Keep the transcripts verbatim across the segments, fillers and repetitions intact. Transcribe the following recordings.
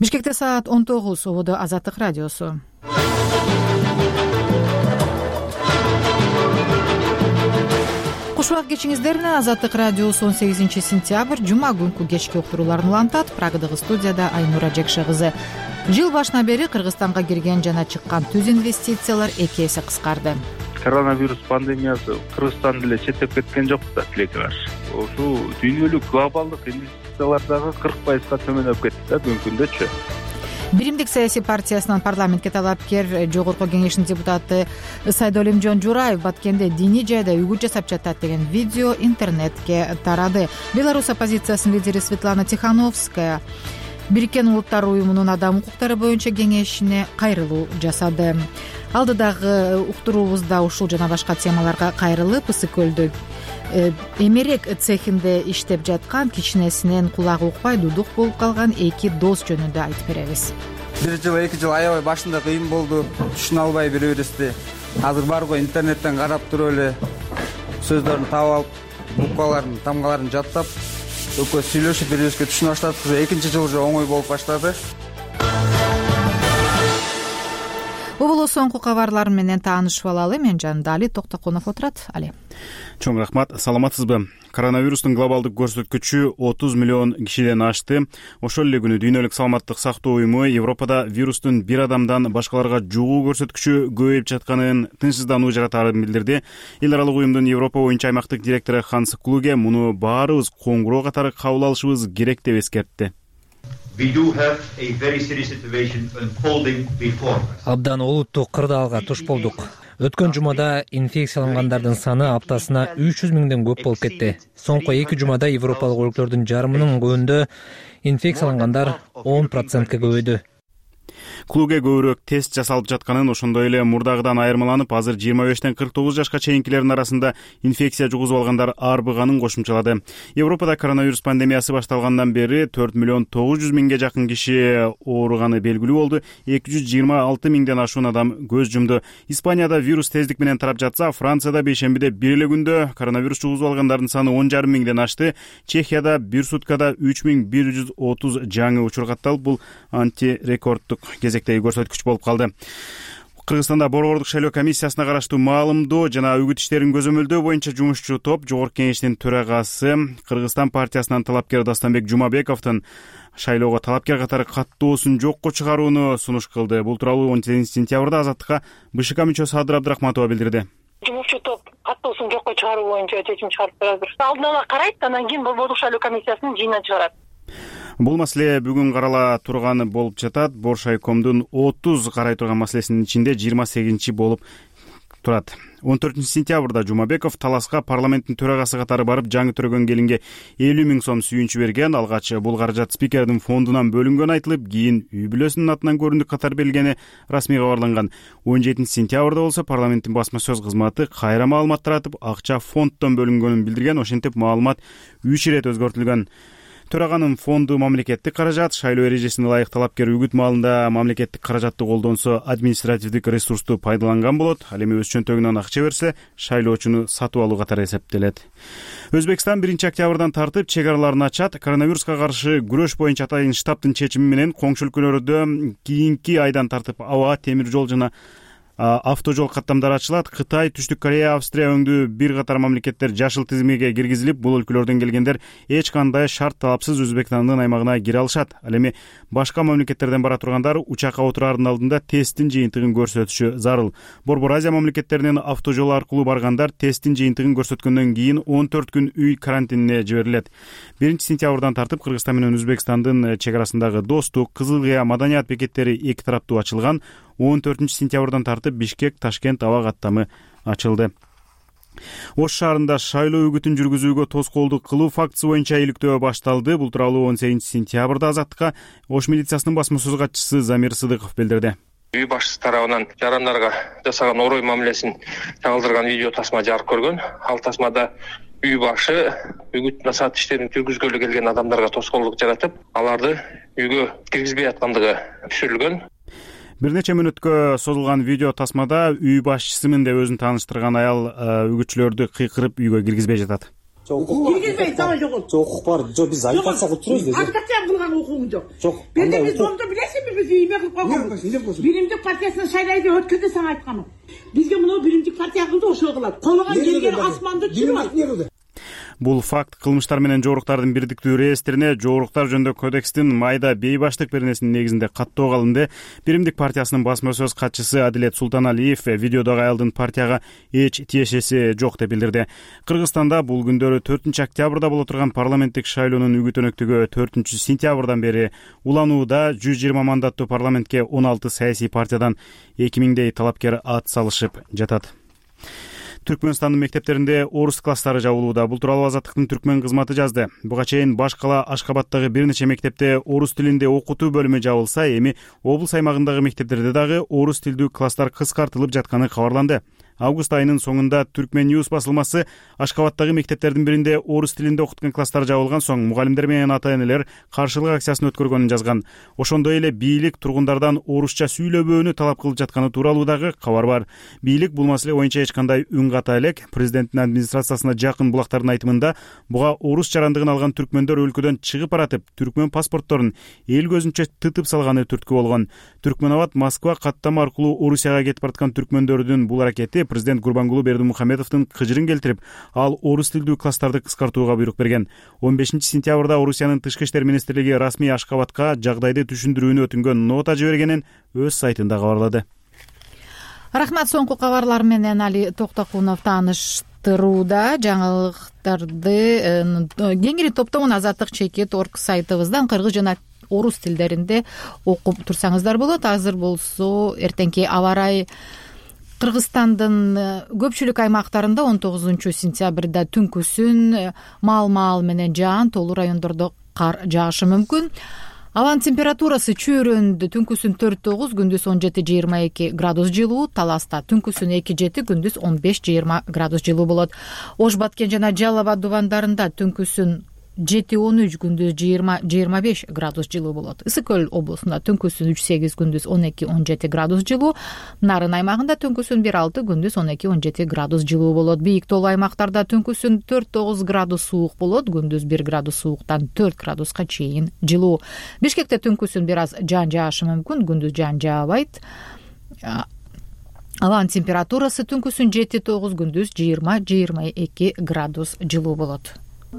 Бишкекте саат он тогуз. Ободо Азаттык радиосу. Кушубак кечиңиздерне. Азаттык радиосу он сегизинчи сентябрь жума күнкү кечки уктурууларын улантат. Прагадагы студияда Айнура Жекше кызы. Жыл башынан бери Кыргызстанга кирген жана чыккан түз инвестициялар эки эсе кыскарды. Коронавирус пандемиясы Кыргызстанды эле четтеп кеткен жок да, тилекке каршы. Ушул дүйнөлүк глобалдык инвестициялар дагы кырк пайызга төмөндөп кетти да бүгүнкү күндөчү. Биримдик саясий партиясынан парламентке талапкер Жогорку Кеңештин депутаты Сайдолимжон Жураев Баткенде диний жайда үгүт жасап жатат деген видео интернетке тарады. Беларусь оппозициясынын лидери Светлана Тихановская Бириккен Улуттар уюмунун адам укуктары боюнча кеңешине кайрылуу жасады. Алдыдагы уктуруубузда ушул жана башка темаларга кайрылып, Ысык көлдө эмерек цехинде иштеп жаткан кичинесинен кулагы укпай дудук болуп калган эки дос жөнүндө айтып беребиз. Бир жыл эки жыл аябай башында кыйын болду, түшүнө албай бири бирибизди. Азыр бар го интернеттен карап туруп эле сөздөрүн таап алып, букваларын, тамгаларын жаттап, экөөбүз сүйлөшүп бири бирибизге түшүнө баштадык. Экинчи жыл уже оңой болуп баштады. Бул соңку кабарлар менен таанышып алалы. Мен жанымда Али Токтоконов отурат. Али. Чоң рахмат. Саламатсызбы? Коронавирустун глобалдык көрсөткүчү отуз миллион кишиден ашты. Ошол эле күнү Дүйнөлүк саламаттык сактоо уюму Европада вирустун бир адамдан башкаларга жугуу көрсөткүчү көбөйүп жатканын, тынчсыздануу жаратарын билдирди. Эл аралык уюмдун Европа боюнча аймактык директору Ханс Клуге муну баарыбыз коңгуроо катары кабыл алышыбыз керек деп эскертти. Абдан олуттуу кырдаалга туш болдук. Өткөн жумада инфекциялангандардын саны аптасына үч жүз миңден көп болуп кетти. Соңку эки жумада европалык өлкөлөрдүн жарымынын көбүндө инфекциялангандар он процентке көбөйдү. Клуге көбүрөөк тест жасалып жатканын, ошондой эле мурдагыдан айырмаланып, азыр жыйырма бештен кырк тогуз жашка чейинкилердин арасында инфекция жугузуп алгандар арбыганын кошумчалады. Европада коронавирус пандемиясы башталгандан бери төрт миллион тогуз жүз миңге жакын киши ооруганы белгилүү болду. эки жүз жыйырма алты миңден ашуун адам көз жумду. Испанияда вирус тездик менен тарап жатса, Францияда бейшембиде бир эле күндө коронавирус жугузуп алгандардын саны он жарым миңден ашты. Чехияда бир суткада үч миң бир жүз отуз жаңы учур катталып, бул антирекордтук кезектеги көрсөткүч болуп калды. Кыргызстанда Борбордук шайлоо комиссиясына караштуу маалымдоо жана үгүт иштерин көзөмөлдөө боюнча жумушчу топ Жогорку Кеңештин төрагасы Кыргызстан партиясынан талапкер Дастанбек Жумабековдун шайлоого талапкер катары каттоосун жокко чыгарууну сунуш кылды. Бул тууралуу он сегизинчи сентябрда Азаттыкка БШК мүчөсү Садыр Абдрахматова билдирди. Жумушчу топ каттоосун жокко чыгаруу боюнча чечим чыгарып берди. Алдын ала карайт, анан кийин Борбордук шайлоо комиссиясынын жыйынына чыгарат. Бул маселе бүгүн карала турганы болуп жатат. Боршайкомдун отуз карай турган маселесинин ичинде жыйырма сегизинчи болуп турат. он төртүнчү сентябрда Жумабеков Таласка парламенттин төрагасы катары барып, жаңы төрөгөн келинге элүү миң сом сүйүнчү берген. Алгач бул каражат спикердин фондунан бөлүнгөнү айтылып, кийин үй бүлөсүнүн атынан көрүндүк катары берилгени расмий кабарланган. он жетинчи сентябрда болсо парламенттин басма сөз кызматы кайра маалымат таратып, акча фонддон бөлүнгөнүн билдирген. Ошентип маалымат үч ирет өзгөртүлгөн. Төраганын фонду мамлекеттик каражат, шайлоо эрежесине ылайык талапкер үгүт маалында мамлекеттик каражатты колдонсо административдик ресурсту пайдаланган болот. Ал эми өз чөнтөгүнөн акча берсе, шайлоочуну сатып алуу катары эсептелет. Өзбекстан биринчи октябрдан тартып чек араларын ачат. Коронавируска каршы күрөш боюнча атайын штабтын чечими менен коңшу өлкөлөрдө кийинки айдан тартып аба, темир жол жана автожол каттамдары ачылат. Кытай, Түштүк Корея, Австрия өңдүү бир катар мамлекеттер жашыл тизимге киргизилип, бул өлкөлөрдөн келгендер эч кандай шарт талапсыз Өзбекстандын аймагына кире алышат. Ал эми башка мамлекеттерден бара тургандар учакка отурардын алдында тесттин жыйынтыгын көрсөтүшү зарыл. Борбор Азия мамлекеттеринин автожол аркылуу баргандар тесттин жыйынтыгын көрсөткөндөн кийин он төрт күн үй карантинине жиберилет. биринчи сентябрдан тартып Кыргызстан менен Өзбекстандын чек арасындагы Достук, Кызыл Кыя, Маданият бекеттери эки тараптуу ачылган. он төртүнчү сентябрдан тартып Бишкек, Ташкент аба каттамы ачылды. Ош шаарында шайлоо үгүтүн жүргүзүүгө тоскоолдук кылуу фактысы боюнча иликтөө башталды. Бул тууралуу он сегизинчи сентябрда Азаттыкка Ош милициясынын басма сөз катчысы Замир Сыдыков билдирди. Үй башчысы тарабынан жарандарга жасаган орой мамилесин чагылдырган видео тасма жарык көргөн. Ал тасмада үй башы үгүт насаат иштерин жүргүзгөлү келген адамдарга тоскоолдук жаратып, аларды үйгө киргизбей аткандыгы түшүрүлгөн. Бир нече мүнөткө созулган видео тасмада үй башчысымын деп өзүн тааныштырган аял үгүтчүлөрдү кыйкырып үйгө киргизбей жатат. киргизбейт сага жок. Жок, укук бар. Жок, биз агитация кылып турбуз деди. Агитация кылган укугум жок. Жок. Бирде биз жолдо билесизби, биз эме кылып койгонбуз. Биримдик партиясынын шайлайды өткөрдү, сага айтканым. Бизге мына биримдик партия кылды, ошо кылат. Колгон жерге асманды чырып. Бул факт кылмыштар менен жооруктардын бирдиктүү реестрине жооруктар жөнүндө кодекстин майда бейбаштык беренесинин негизинде каттоого алынды. Биримдик партиясынын басма сөз катчысы Адилет Султаналиев видеодогу аялдын партияга эч тиешеси жок деп билдирди. Кыргызстанда бул күндөрү төртүнчү октябрда боло турган парламенттик шайлоонун үгүт өнөктүгү төртүнчү сентябрдан бери уланууда. жүз жыйырма мандаттуу парламентке он алты саясий партиядан эки миңдей талапкер ат салышып жатат. Түркмөнстандын мектептеринде орус класстары жабылууда. Бул тууралуу Азаттыктын түркмөн кызматы жазды. Буга чейин баш кала Ашкабадтагы бир нече мектепте орус тилинде окутуу бөлүмү жабылса, эми облус аймагындагы мектептерде дагы орус тилдүү класстар кыскартылып жатканы кабарланды. Август айынын соңунда Түркмен News басылмасы Ашкабадтагы мектептердин биринде орус тилинде окуткан класстар жабылган соң мугалимдер менен ата-энелер каршылык акциясын өткөргөнүн жазган. Ошондой эле бийлик тургундардан орусча сүйлөбөөнү талап кылып жатканы тууралуу дагы кабар бар. Бийлик бул маселе боюнча эч кандай үн ката элек. Президенттин администрациясына жакын булактардын айтымында буга орус жарандыгын алган түркмөндөр өлкөдөн чыгып баратып, түркмөн паспортторун эл көзүнчө тытып салганы түрткү болгон. Түркмөнабад Москва каттама аркылуу Орусияга кетип бараткан түркмөндөрдүн бул аракети президент Гурбангулу Бердимухамедовдун кыжырын келтирип, ал орус тилдүү класстарды кыскартууга буйрук берген. он бешинчи сентябрда Орусиянын тышкы иштер министрлиги расмий Ашкабадка жагдайды түшүндүрүүнү өтүнгөн нота жибергенин өз сайтында кабарлады. Рахмат, соңку кабарлар менен Али Токтокунов тааныштырууда. Жаңылыктарды кеңири топтомун Азаттык чекит орг сайтыбыздан кыргыз жана орус тилдеринде окуп турсаңыздар болот. Азыр болсо эртеңки аба ырайы Кыргызстандын көпчүлүк аймактарында он тогузунчу сентябрда түнкүсүн мал-мал менен жаан, тоолуу райондордо кар жаашы мүмкүн. Абанын температурасы чөйрөндө түнкүсүн төрт тогуз, күндүз он жети жыйырма эки градус жылуу, Таласта түнкүсүн эки жети, күндүз он беш жыйырма градус жылуу болот. Ош Баткен жана Жалал Абад дубандарында түнкүсүн жети он үч, күндүз жыйырма жыйырма беш градус жылуу болот. Ысык көл облусунда түнкүсүн үч сегиз, күндүз он эки он жети градус жылуу. Нарын аймагында түнкүсүн бир алты, күндүз он эки он жети градус жылуу болот. Бийик тоолуу аймактарда түнкүсүн төрт тогуз градус суук болот, күндүз бир градус сууктан төрт градуска чейин жылуу. Бишкекте түнкүсүн бир аз жаан жаашы мүмкүн, күндүз жаан жаабайт. Абанын температурасы түнкүсүн жети тогуз, күндүз жыйырма жыйырма эки градус жылуу болот.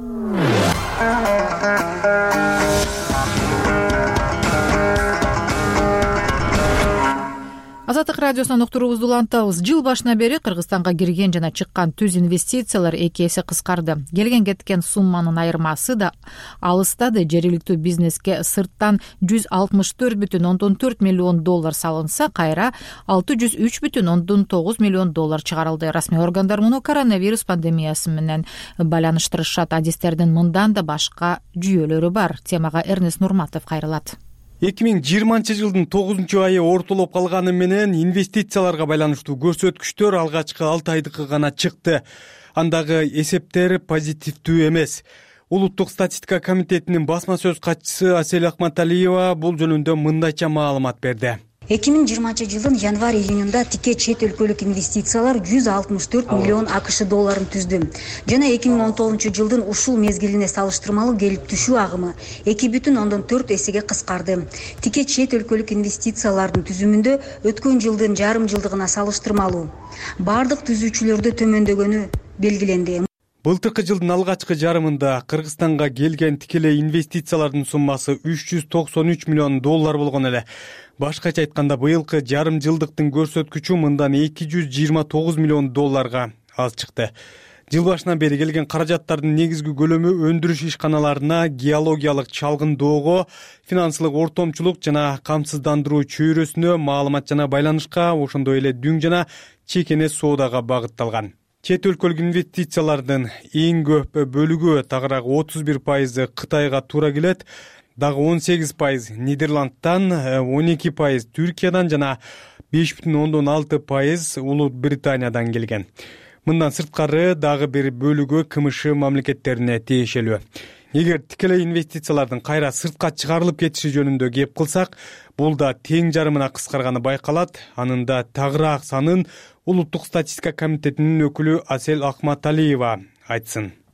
Азаттык радиосунан уктуруубузду улантабыз. Жыл башынан бери Кыргызстанга кирген жана чыккан түз инвестициялар эки эсе кыскарды. Келген кеткен сумманын айырмасы да алыстады. Жергиликтүү бизнеске сырттан жүз алтымыш төрт бүтүн ондон төрт миллион доллар салынса, кайра алты жүз үч бүтүн ондон тогуз миллион доллар чыгарылды. Расмий органдар муну коронавирус пандемиясы менен байланыштырышат. Адистердин мындан да башка жүйөлөрү бар. Темага Эрнест Нурматов кайрылат. эки миң жыйырманчы жылдын тогузунчу айы ортолоп калганы менен инвестицияларга байланыштуу көрсөткүчтөр алгачкы алты айдыкы гана чыкты. Андагы эсептер позитивдүү эмес. Улуттук статистика комитетинин басма сөз катчысы Асель Акматалиева бул жөнүндө мындайча маалымат берди. эки миң жыйырманчы жылдын январь июнунда тике чет өлкөлүк инвестициялар жүз алтымыш төрт миллион акш долларын түздү. Жана эки миң он тогузунчу жылдын ушул мезгилине салыштырмалуу келип түшүү агымы эки бүтүн ондон төрт эсеге кыскарды. Тике чет өлкөлүк инвестициялардын түзүмүндө өткөн жылдын жарым жылдыгына салыштырмалуу бардык түзүүчүлөрдө төмөндөгөнү белгиленди. Былтыркы жылдын алгачкы жарымында Кыргызстанга келген тикелей инвестициялардын суммасы үч жүз токсон үч миллион доллар болгон эле. Башкача айтканда, быйылкы жарым жылдыктын көрсөткүчү мындан эки жүз жыйырма тогуз миллион долларга аз чыкты. Жыл башынан бери келген каражаттардын негизги көлөмү өндүрүш ишканаларына, геологиялык чалгындоого, финансылык ортомчулук жана камсыздандыруу чөйрөсүнө, маалымат жана байланышка, ошондой эле дүң жана чекене соодага багытталган. Чет өлкөлүк инвестициялардын эң көп бөлүгү, тагыраак отуз бир пайызы Кытайга туура келет. Дагы он сегиз пайыз Нидерландтан, он эки пайыз Түркиядан жана беш бүтүн ондон алты пайыз Улут Британиядан келген. Мындан сырткары дагы бир бөлүгү КМШ мамлекеттерине тиешелүү. Эгер тикелей инвестициялардын кайра сыртка чыгарылып кетиши жөнүндө кеп кылсак, бул да тең жарымына кыскарганы байкалат. Анын да тагыраак санын Улуттук статистика комитетинин өкүлү Асель Акматалиева айтсын.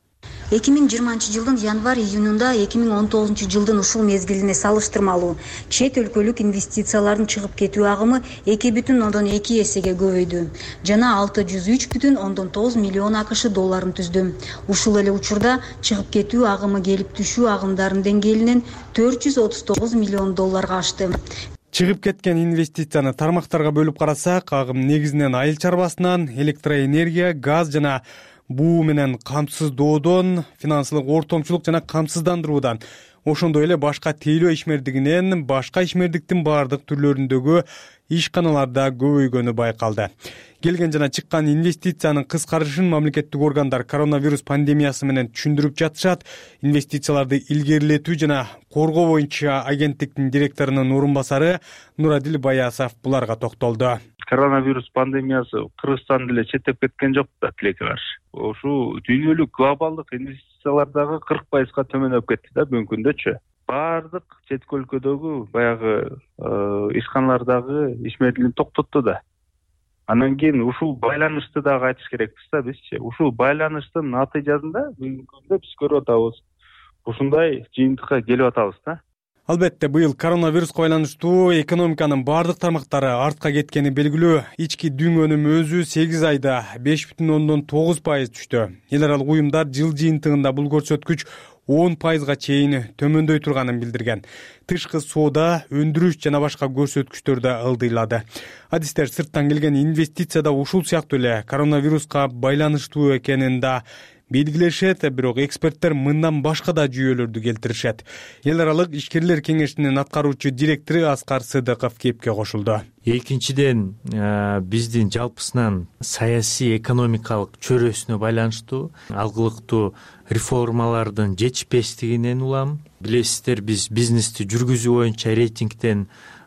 эки миң жыйырманчы жылдын январь июнунда эки миң он тогузунчу жылдын ушул мезгилине салыштырмалуу чет өлкөлүк инвестициялардын чыгып кетүү агымы эки бүтүн ондон эки эсеге көбөйдү жана алты жүз үч бүтүн ондон тогуз миллион акш долларын түздү. Ушул эле учурда чыгып кетүү агымы келип түшүү агымдарынын деңгээлинен төрт жүз отуз тогуз миллион долларга ашты. Чыгып кеткен инвестицияны тармактарга бөлүп карасак, агым негизинен айыл чарбасынан, электроэнергия, газ жана буу менен камсыздоодон, финансылык ортомчулук жана камсыздандыруудан, ошондой эле башка тейлөө ишмердигинен, башка ишмердиктин баардык түрлөрүндөгү ишканаларда көбөйгөнү байкалды. Келген жана чыккан инвестициянын кыскарышын мамлекеттик органдар коронавирус пандемиясы менен түшүндүрүп жатышат. Инвестицияларды илгерилетүү жана коргоо боюнча агенттиктин директорунун орун басары Нурадил Баясов буларга токтолду. Коронавирус пандемиясы Кыргызстан деле четтеп кеткен жок да, тилекке каршы. Ошо дүйнөлүк глобалдык инвестициялардагы кырк пайызга төмөндөп кетти да бүгүнкү күндөчү. Баардык четки өлкөдөгү баягы ишканалардагы ишмердигин токтотту да. Анан кийин ушул байланышты дагы айтыш керекпиз да бизчи. Ушул байланыштын натыйжасында бүгүнкү күндө биз көрүп атабыз. Ушундай жыйынтыкка келип атабыз да. Албетте, быйыл коронавируска байланыштуу экономиканын баардык тармактары артка кеткени белгилүү. Ички дүң өнүм өзү сегиз айда беш бүтүн ондон тогуз пайыз түштү. Эл аралык уюмдар жыл жыйынтыгында бул көрсөткүч он пайызга чейин төмөндөй турганын билдирген. Тышкы соода, өндүрүш жана башка көрсөткүчтөр да ылдыйлады. Адистер сырттан келген инвестиция да ушул сыяктуу эле коронавируска байланыштуу экенин да белгилешет, бирок эксперттер мындан башка да жүйөлөрдү келтиришет. Эл аралык ишкерлер кеңешинин аткаруучу директору Аскар Сыдыков кепке кошулду. Экинчиден, биздин жалпысынан саясий экономикалык чөйрөсүнө байланыштуу алгылыктуу реформалардын жетишпестигинен улам. Билесиздер, биз бизнести жүргүзүү боюнча рейтингден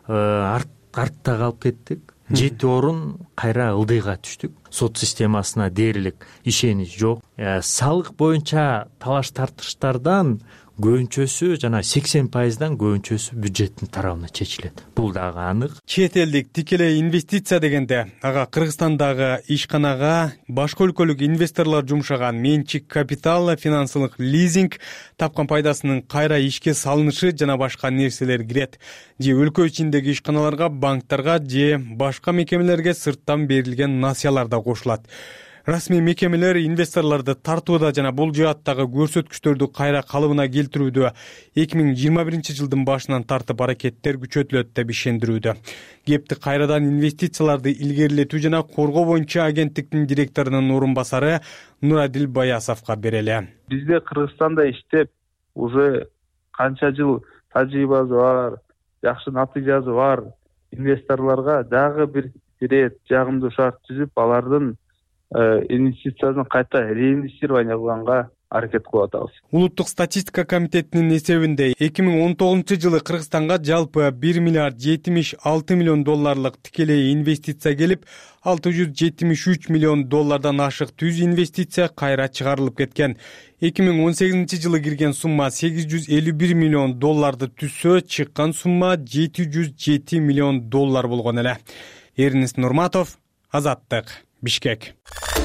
артта калып кеттик. Жети орун кайра ылдыйга түштүк. Сот системасына дээрлик ишенич жок. Салык боюнча талаш тартыштардан көбүнчөсү жана сексен пайыздан көбүнчөсү бюджеттин тарабына чечилет. Бул дагы анык. Чет элдик тикелей инвестиция дегенде ага Кыргызстандагы ишканага башка өлкөлүк инвесторлор жумшаган менчик капитал, финансылык лизинг, тапкан пайдасынын кайра ишке салынышы жана башка нерселер кирет. Же өлкө ичиндеги ишканаларга, банктарга же башка мекемелерге сырттан берилген насыялар да кошулат. Расмий мекемелер инвесторлорду тартууда жана бул жааттагы көрсөткүчтөрдү кайра калыбына келтирүүдө эки миң жыйырма биринчи жылдын башынан тартып аракеттер күчөтүлөт деп ишендирүүдө. Кепти кайрадан инвестицияларды илгерилетүү жана коргоо боюнча агенттиктин директорунун орун басары Нурадил Баясовго берели. Бизде Кыргызстанда иштеп уже канча жыл тажрыйбасы бар, жакшы натыйжасы бар инвесторлорго дагы бир ирет жагымдуу шарт түзүп, алардын инвестициясын кайта реинвестирование кылганга аракет кылып атабыз. Улуттук статистика комитетинин эсебинде эки миң он тогузунчу жылы Кыргызстанга жалпы бир миллиард жетимиш алты миллион долларлык тикелей инвестиция келип, алты жүз жетимиш үч миллион доллардан ашык түз инвестиция кайра чыгарылып кеткен. эки миң он сегизинчи жылы кирген сумма сегиз жүз элүү бир миллион долларды түзсө, чыккан сумма жети жүз жети миллион доллар болгон эле. Эрнис Нурматов, Азаттык, Бишкек.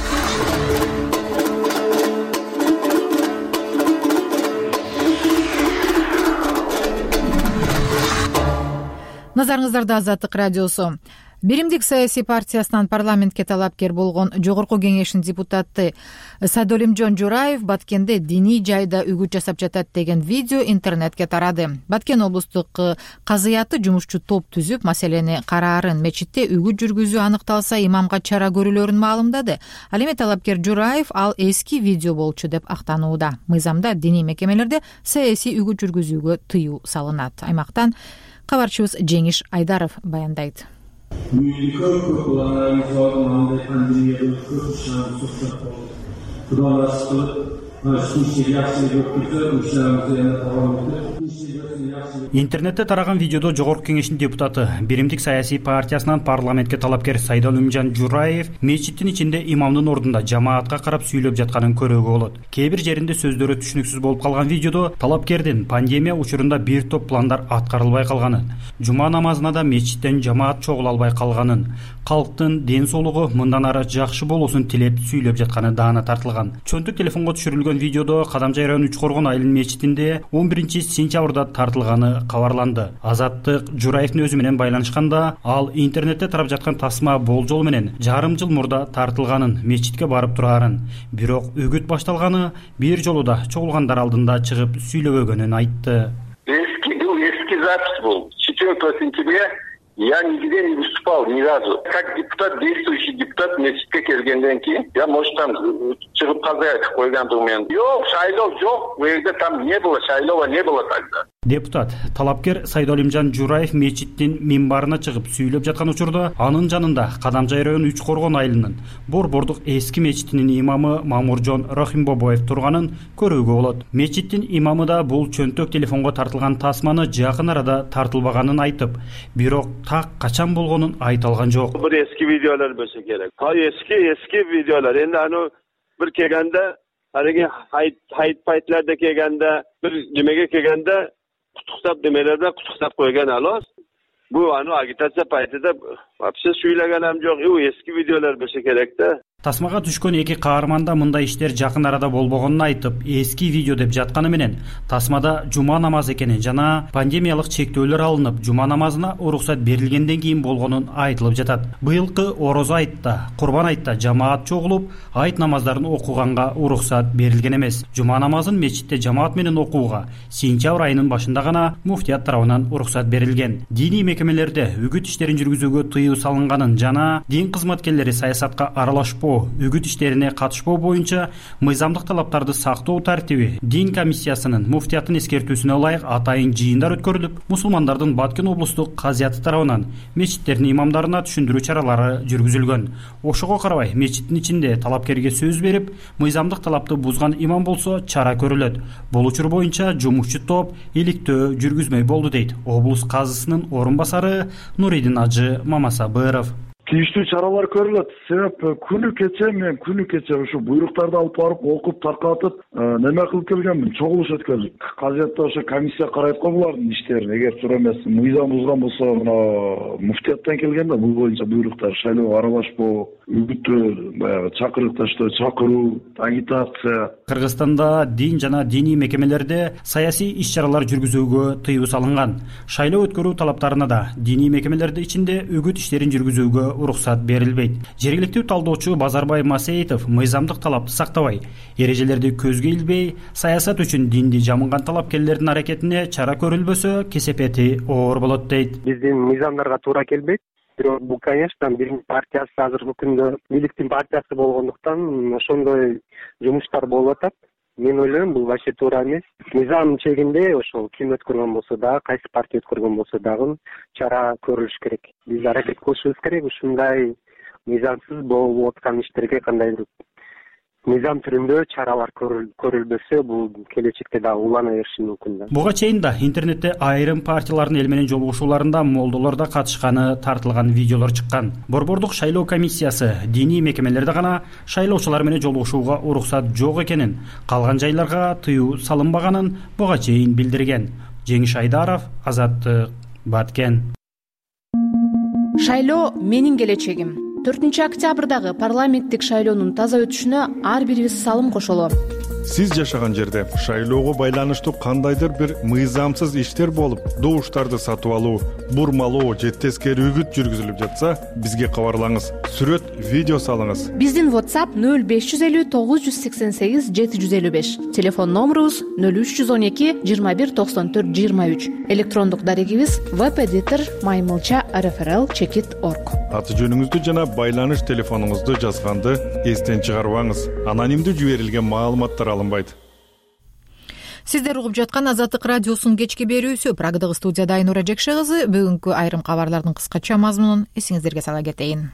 Назарыңыздарда Азаттык радиосу. Биримдик саясий партиясынан парламентке талапкер болгон жогорку кеңештин депутаты Сайдолимжон Жураев Баткенде диний жайда үгүт жасап жатат деген видео интернетке тарады. Баткен облустук казыяты жумушчу топ түзүп, маселени караарын, мечитте үгүт жүргүзүү аныкталса имамга чара көрүүлөрүн маалымдады. Ал эми талапкер Жураев ал эски видео болчу деп актанууда. Мыйзамда диний мекемелерде саясий үгүт жүргүзүүгө тыюу салынат. Аймактан кабарчыбыз Жеңиш Айдаров баяндайт. Интернетте тараган видеодо жогорку кеңештин депутаты, Биримдик саясий партиясынан парламентке талапкер Сайдолимжон Жураев мечиттин ичинде имамдын ордунда жамаатка карап сүйлөп жатканын көрүүгө болот. Кээ бир жеринде сөздөрү түшүнүксүз болуп калган видеодо талапкердин пандемия учурунда бир топ пландар аткарылбай калганын, жума намазына да мечиттен жамаат чогула албай калганын, калктын ден соолугу мындан ары жакшы болуусун тилеп сүйлөп жатканы даана тартылган. Чөнтүк телефонго түшүрүлгөн көрсөтүлгөн видеодо Кадамжай району Үч Коргон айылынын мечитинде он биринчи сентябрда тартылганы кабарланды. Азаттык Жураевдин өзү менен байланышканда, ал интернетте тарап жаткан тасма болжол менен жарым жыл мурда тартылганын, мечитке барып турарын, бирок үгүт башталганы бир жолу да чогулгандар алдында чыгып сүйлөбөгөнүн айтты. Эски, был эски запись был. четвёртого сентября я нигде не выступал ни разу. Как депутат, действующий депутат, мечитке келгенден кийин, я, может, там чыгып каза айтып койгондугум мен. Жок, шайлоо жок, бул жерде там не было, шайлоо не было тогда. Депутат талапкер Сайдолимжан Жураев мечиттин минбарына чыгып сүйлөп жаткан учурда анын жанында Кадамжай району Үч Коргон айылынын Борбордук эски мечитинин имамы Мамуржон Рахимбобоев турганын көрүүгө болот. Мечиттин имамы да бул чөнтөк телефонго тартылган тасманы жакын арада тартылбаганын айтып, бирок так качан болгонун айта алган жок. Бир эски видеолор болсо керек. Та эски эски видеолор. Энди аны бир келгенде, алиги хайт хайт пайтларда келгенде, бир немеге келгенде кутуктап демелерде кутуктап койгон алос. Бу аны агитация пайтыда вообще сүйлөгөнүм жок. Бу эски видеолор болсо керек да. Тасмага түшкөн эки каарманда мындай иштер жакын арада болбогонун айтып, эски видео деп жатканы менен тасмада жума намазы экенин жана пандемиялык чектөөлөр алынып, жума намазына уруксат берилгенден кийин болгонун айтылып жатат. Быйылкы Орозо айтта, Курбан айтта жамаат чогулуп, айт намаздарын окуганга уруксат берилген эмес. Жума намазын мечитте жамаат менен окууга сентябрь айынын башында гана муфтият тарабынан уруксат берилген. Диний мекемелерде үгүт иштерин жүргүзүүгө тыюу салынганын жана дин кызматкерлери саясатка аралашпоо, үгүт иштерине катышпоо боюнча мыйзамдык талаптарды сактоо тартиби дин комиссиясынын муфтияттын эскертүүсүнө ылайык атайын жыйындар өткөрүлүп, мусулмандардын Баткен облустук казыяты тарабынан мечиттердин имамдарына түшүндүрүү чаралары жүргүзүлгөн. Ошого карабай мечиттин ичинде талапкерге сөз берип, мыйзамдык талапты бузган имам болсо чара көрүлөт. Бул учур боюнча жумушчу топ иликтөө жүргүзмөй болду дейт облус казысынын орун басары Нуридин Ажы Мамасабыров. Тийиштүү чаралар көрүлөт. Себеп күнү кече мен күнү кече ушу буйруктарды алып барып окуп таркатып, неме кылып келгенмин, чогулуш өткөрдүк. Казыятта ошо комиссия карайт го булардын иштерин. Эгер туура эмес, мыйзам бузган болсо, мына муфтияттан келген да бул боюнча буйруктар шайлоого аралашпоо, үгүттөө, баягы чакырык таштоо, чакыруу, агитация. Кыргызстанда дин жана диний мекемелерде саясий иш-чаралар жүргүзүүгө тыюу салынган. Шайлоо өткөрүү талаптарына да диний мекемелерде ичинде үгүт иштерин жүргүзүүгө уруксат берилбейт. Жергиликтүү талдоочу Базарбай Масеитов мыйзамдык талапты сактабай, эрежелерди көзгө илбей, саясат үчүн динди жамынган талапкерлердин аракетине чара көрүлбөсө кесепети оор болот дейт. Биздин мыйзамдарга туура келбейт. Бирок бул, конечно, биздин партиясы азыркы күндө бийликтин партиясы болгондуктан ошондой жумуштар болуп атат. Мен ойлойм, бул вообще туура эмес. Мыйзам чегинде ошол ким өткөргөн болсо дагы, кайсы партия өткөргөн болсо дагы чара көрүлүш керек. Биз аракет кылышыбыз керек ушундай мыйзамсыз болуп аткан иштерге кандайдыр мыйзам түрүндө чаралар көрүлбөсө, бул келечекте дагы улана бериши мүмкүн да. Буга чейин да интернетте айрым партиялардын эл менен жолугушууларында молдолор да катышканы тартылган видеолор чыккан. Борбордук шайлоо комиссиясы диний мекемелерде гана шайлоочулар менен жолугушууга уруксат жок экенин, калган жайларга тыюу салынбаганын буга чейин билдирген. Жеңиш Айдаров, Азаттык, Баткен. Шайлоо менин келечегим. төртүнчү октябрдагы парламенттик шайлоонун таза өтүшүнө ар бирибиз салым кошолу. Сиз жашаган жерде шайлоого байланыштуу кандайдыр бир мыйзамсыз иштер болуп, добуштарды сатып алуу, бурмалоо же тескери үгүт жүргүзүлүп жатса, бизге кабарлаңыз. Сүрөт, видео салыңыз. Биздин WhatsApp нөл беш жүз элүү тогуз жүз сексен сегиз жети жүз элүү беш. Телефон номерубуз нөл үч жүз он эки жыйырма бир токсон төрт жыйырма үч. Электрондук дарегибиз webeditor маймылча эр эф эр эл чекит точка орг. Аты жөнүңүздү жана байланыш телефонуңузду жазганды эстен чыгарбаңыз. Анонимдүү жиберилген маалыматтар алынбайт. Сиздер угуп жаткан Азаттык радиосунун кечки берүүсү. Прагдагы студияда Айнура Жекше кызы. Бүгүнкү айрым кабарлардын кыскача мазмунун эсиңиздерге сала кетейин.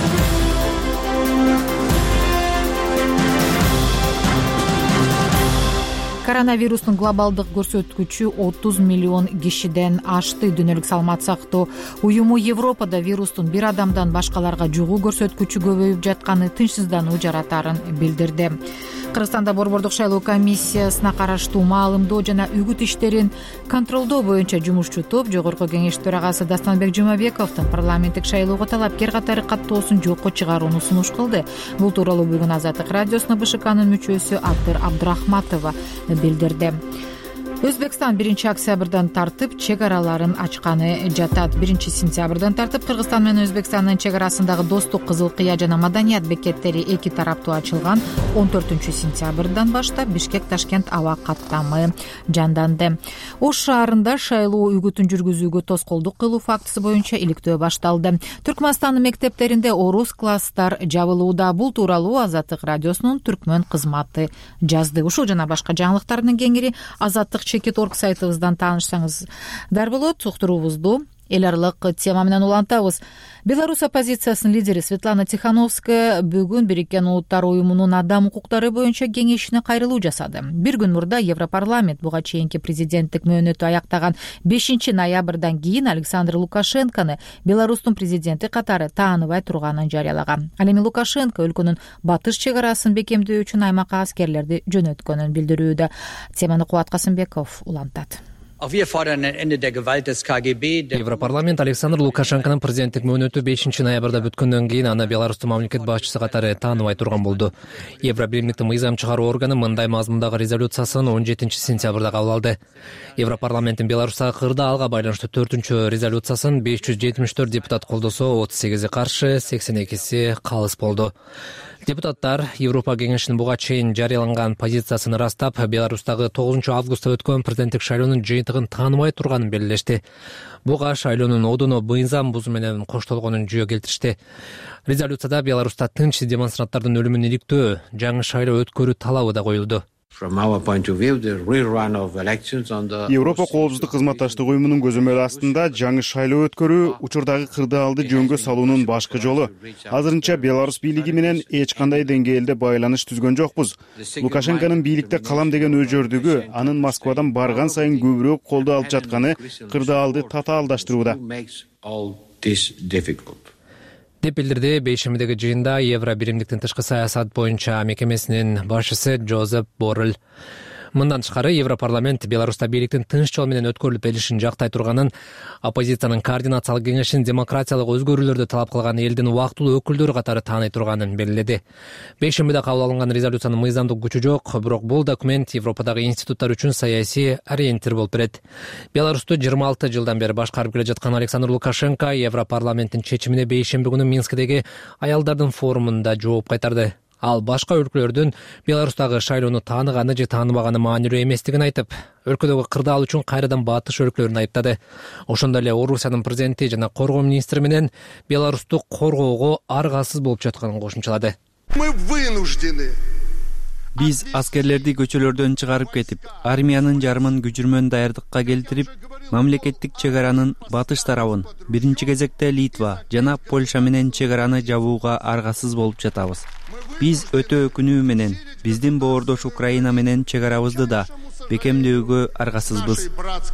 Коронавирустун глобалдык көрсөткүчү отуз миллион кишиден ашты. Дүйнөлүк саламат сактоо уюму Европада вирустун бир адамдан башкаларга жугуу көрсөткүчү көбөйүп жатканы тынчсыздануу жаратарын билдирди. Кыргызстанда борбордук шайлоо комиссиясына караштуу маалымдоо жана үгүт иштерин контролдоо боюнча жумушчу топ жогорку кеңеш төрагасы Дастанбек Жумабековдун парламенттик шайлоого талапкер катары каттоосун жокко чыгарууну сунуш кылды. Бул тууралуу бүгүн Азаттык радиосуна БШКнын мүчөсү Абдыр Абдрахматова билдирди. Өзбекстан биринчи октябрдан тартып чек араларын ачканы жатат. биринчи сентябрдан тартып Кыргызстан менен Өзбекстандын чек арасындагы достук, кызыл кыя жана маданият бекеттери эки тараптуу ачылган. он төртүнчү сентябрдан баштап Бишкек Ташкент аба каттамы жанданды. Ош шаарында шайлоо үгүтүн жүргүзүүгө тоскоолдук кылуу фактысы боюнча иликтөө башталды. Түркмөнстандын мектептеринде орус класстар жабылууда. Бул тууралуу Азаттык радиосунун түркмөн кызматы жазды. Ушул жана башка жаңылыктардын кеңири Азаттык чекит орг сайтыбыздан таанышсаңыздар болот. Уктуруубузду эл аралык тема менен улантабыз. Беларусь оппозициясынын лидери Светлана Тихановская бүгүн Бириккен Улуттар уюмунун адам укуктары боюнча кеңешине кайрылуу жасады. Бир күн мурда Европарламент буга чейинки президенттик мөөнөтү аяктаган бешинчи ноябрдан кийин Александр Лукашенкону Беларустун президенти катары тааныбай турганын жарыялаган. Ал эми Лукашенко өлкөнүн батыш чек арасын бекемдөө үчүн аймакка аскерлерди жөнөткөнүн билдирүүдө. Теманы Кубат Касымбеков улантат. Европарламент Александр Лукашенконун президенттик мөөнөтү бешинчи ноябрда бүткөндөн кийин аны Беларустун мамлекет башчысы катары тааныбай турган болду. Евробиримдиктин мыйзам чыгаруу органы мындай мазмундагы резолюциясын он жетинчи сентябрда кабыл алды. Европарламенттин Беларустагы кырдаалга байланыштуу төртүнчү резолюциясын беш жүз жетимиш төрт депутат колдосо, отуз сегизи каршы, сексен экиси калыс болду. Депутаттар Европа кеңешинин буга чейин жарыяланган позициясын ырастап, Беларустагы тогузунчу августта өткөн президенттик шайлоонун жыйынтыгын тааныбай турганын белгилешти. Буга шайлоонун одоно мыйзам бузуу менен коштолгонун жүйө келтиришти. Резолюцияда Беларуста тынч демонстранттардын өлүмүн иликтөө, жаңы шайлоо өткөрүү талабы да коюлду. Европа коопсуздук кызматташтык уюмунун көзөмөлү астында жаңы шайлоо өткөрүү учурдагы кырдаалды жөнгө салуунун башкы жолу. Азырынча Беларусь бийлиги менен эч кандай деңгээлде байланыш түзгөн жокпуз. Лукашенконун бийликте калам деген өжөрдүгү анын Москвадан барган сайын көбүрөөк колдоо алып жатканы кырдаалды татаалдаштырууда деп билдирди бейшембидеги жыйында Евробиримдиктин тышкы саясат боюнча мекемесинин башчысы Жозеп Боррелл. Мындан тышкары Европарламент Беларуста бийликтин тынч жол менен өткөрүлүп келишин жактай турганын, оппозициянын координациялык кеңешин демократиялык өзгөрүүлөрдү талап кылган элдин убактылуу өкүлдөрү катары тааный турганын белгиледи. Бейшембиде кабыл алынган резолюциянын мыйзамдык күчү жок, бирок бул документ Европадагы институттар үчүн саясий ориентир болуп берет. Беларусту жыйырма алты жылдан бери башкарып келе жаткан Александр Лукашенко Европарламенттин чечимине бейшемби күнү Минскидеги аялдардын форумунда жооп кайтарды. Ал башка өлкөлөрдүн Беларустагы шайлоону тааныганы же тааныбаганы маанилүү эместигин айтып, өлкөдөгү кырдаал үчүн кайрадан батыш өлкөлөрүн айыптады. Ошондой эле Орусиянын президенти жана коргоо министри менен Беларусту коргоого аргасыз болуп жатканын кошумчалады. Мы вынуждены Биз аскерлерди көчөлөрдөн чыгарып кетип, армиянын жарымын күчүрмөн даярдыкка келтирип, мамлекеттик чек аранын батыш тарабын, биринчи кезекте Литва жана Польша менен чек араны жабууга аргасыз болуп жатабыз. Биз өтө өкүнүү менен биздин боордош Украина менен чек арабызды да бекемдөөгө аргасызбыз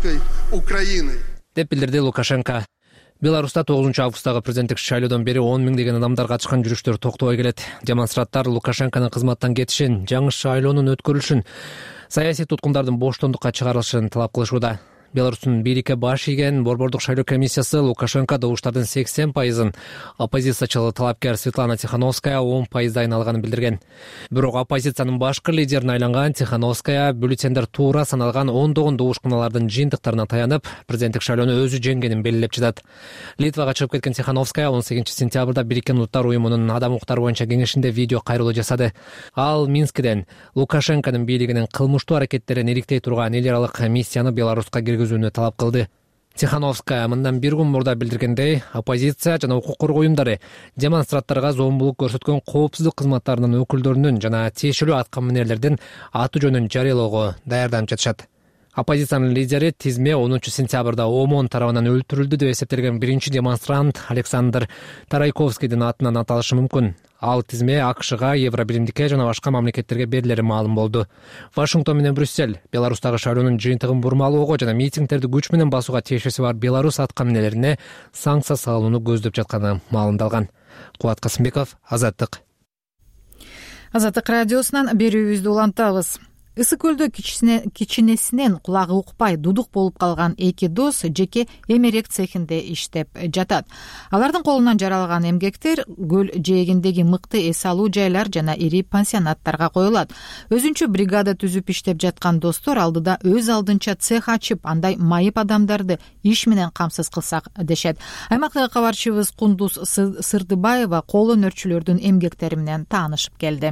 деп билдирди Лукашенко. Беларуста тогузунчу августтагы президенттик шайлоодон бери он миңдеген адамдар катышкан жүрүштөр токтобой келет. Демонстранттар Лукашенконун кызматтан кетишин, жаңы шайлоонун өткөрүлүшүн, саясий туткундардын боштондукка чыгарылышын талап кылышууда. Беларустун бийликке баш ийген борбордук шайлоо комиссиясы Лукашенко добуштардын сексен пайызын, оппозициячыл талапкер Светлана Тихановская он пайыздайын алганын билдирген. Бирок оппозициянын башкы лидерине айланган Тихановская бюллетендер туура саналган ондогон добушкуналардын жыйынтыктарына таянып, президенттик шайлоону өзү жеңгенин белгилеп жатат. Литвага чыгып кеткен Тихановская он сегизинчи сентябрда Бириккен Улуттар уюмунун адам укуктары боюнча кеңешинде видео кайрылуу жасады. Ал Минскиден Лукашенконун бийлигинин кылмыштуу аракеттерин иликтей турган эл аралык комиссияны Беларуска киргизүүнү талап кылды. Тихановская мындан бир күн мурда билдиргендей, оппозиция жана укук коргоо уюмдары демонстранттарга зомбулук көрсөткөн коопсуздук кызматтарынын өкүлдөрүнүн жана тиешелүү аткаминерлердин аты жөнүн жарыялоого даярданып жатышат. Оппозициянын лидери тизме онунчу сентябрда ОМОН тарабынан өлтүрүлдү деп эсептелген биринчи демонстрант Александр Тарайковскийдин атынан аталышы мүмкүн. Ал тизме АКШга, Евробиримдикке жана башка мамлекеттерге берилери маалым болду. Вашингтон менен Брюссель Беларустагы шайлоонун жыйынтыгын бурмалоого жана митингдерди күч менен басууга тиешеси бар Беларус аткаминерлерине санкция салууну көздөп жатканы маалымдалган. Кубат Касымбеков, Азаттык. Азаттык радиосунан берүүбүздү улантабыз. Ысык көлдө кичинесинен кулагы укпай дудук болуп калган эки дос жеке эмерек цехинде иштеп жатат. Алардын колунан жаралган эмгектер көл жээгиндеги мыкты эс алуу жайлар жана ири пансионаттарга коюлат. Өзүнчө бригада түзүп иштеп жаткан достор алдыда өз алдынча цех ачып, андай майып адамдарды иш менен камсыз кылсак дешет. Аймактагы кабарчыбыз Кундуз Сырдыбаева кол өнөрчүлөрдүн эмгектери менен таанышып келди.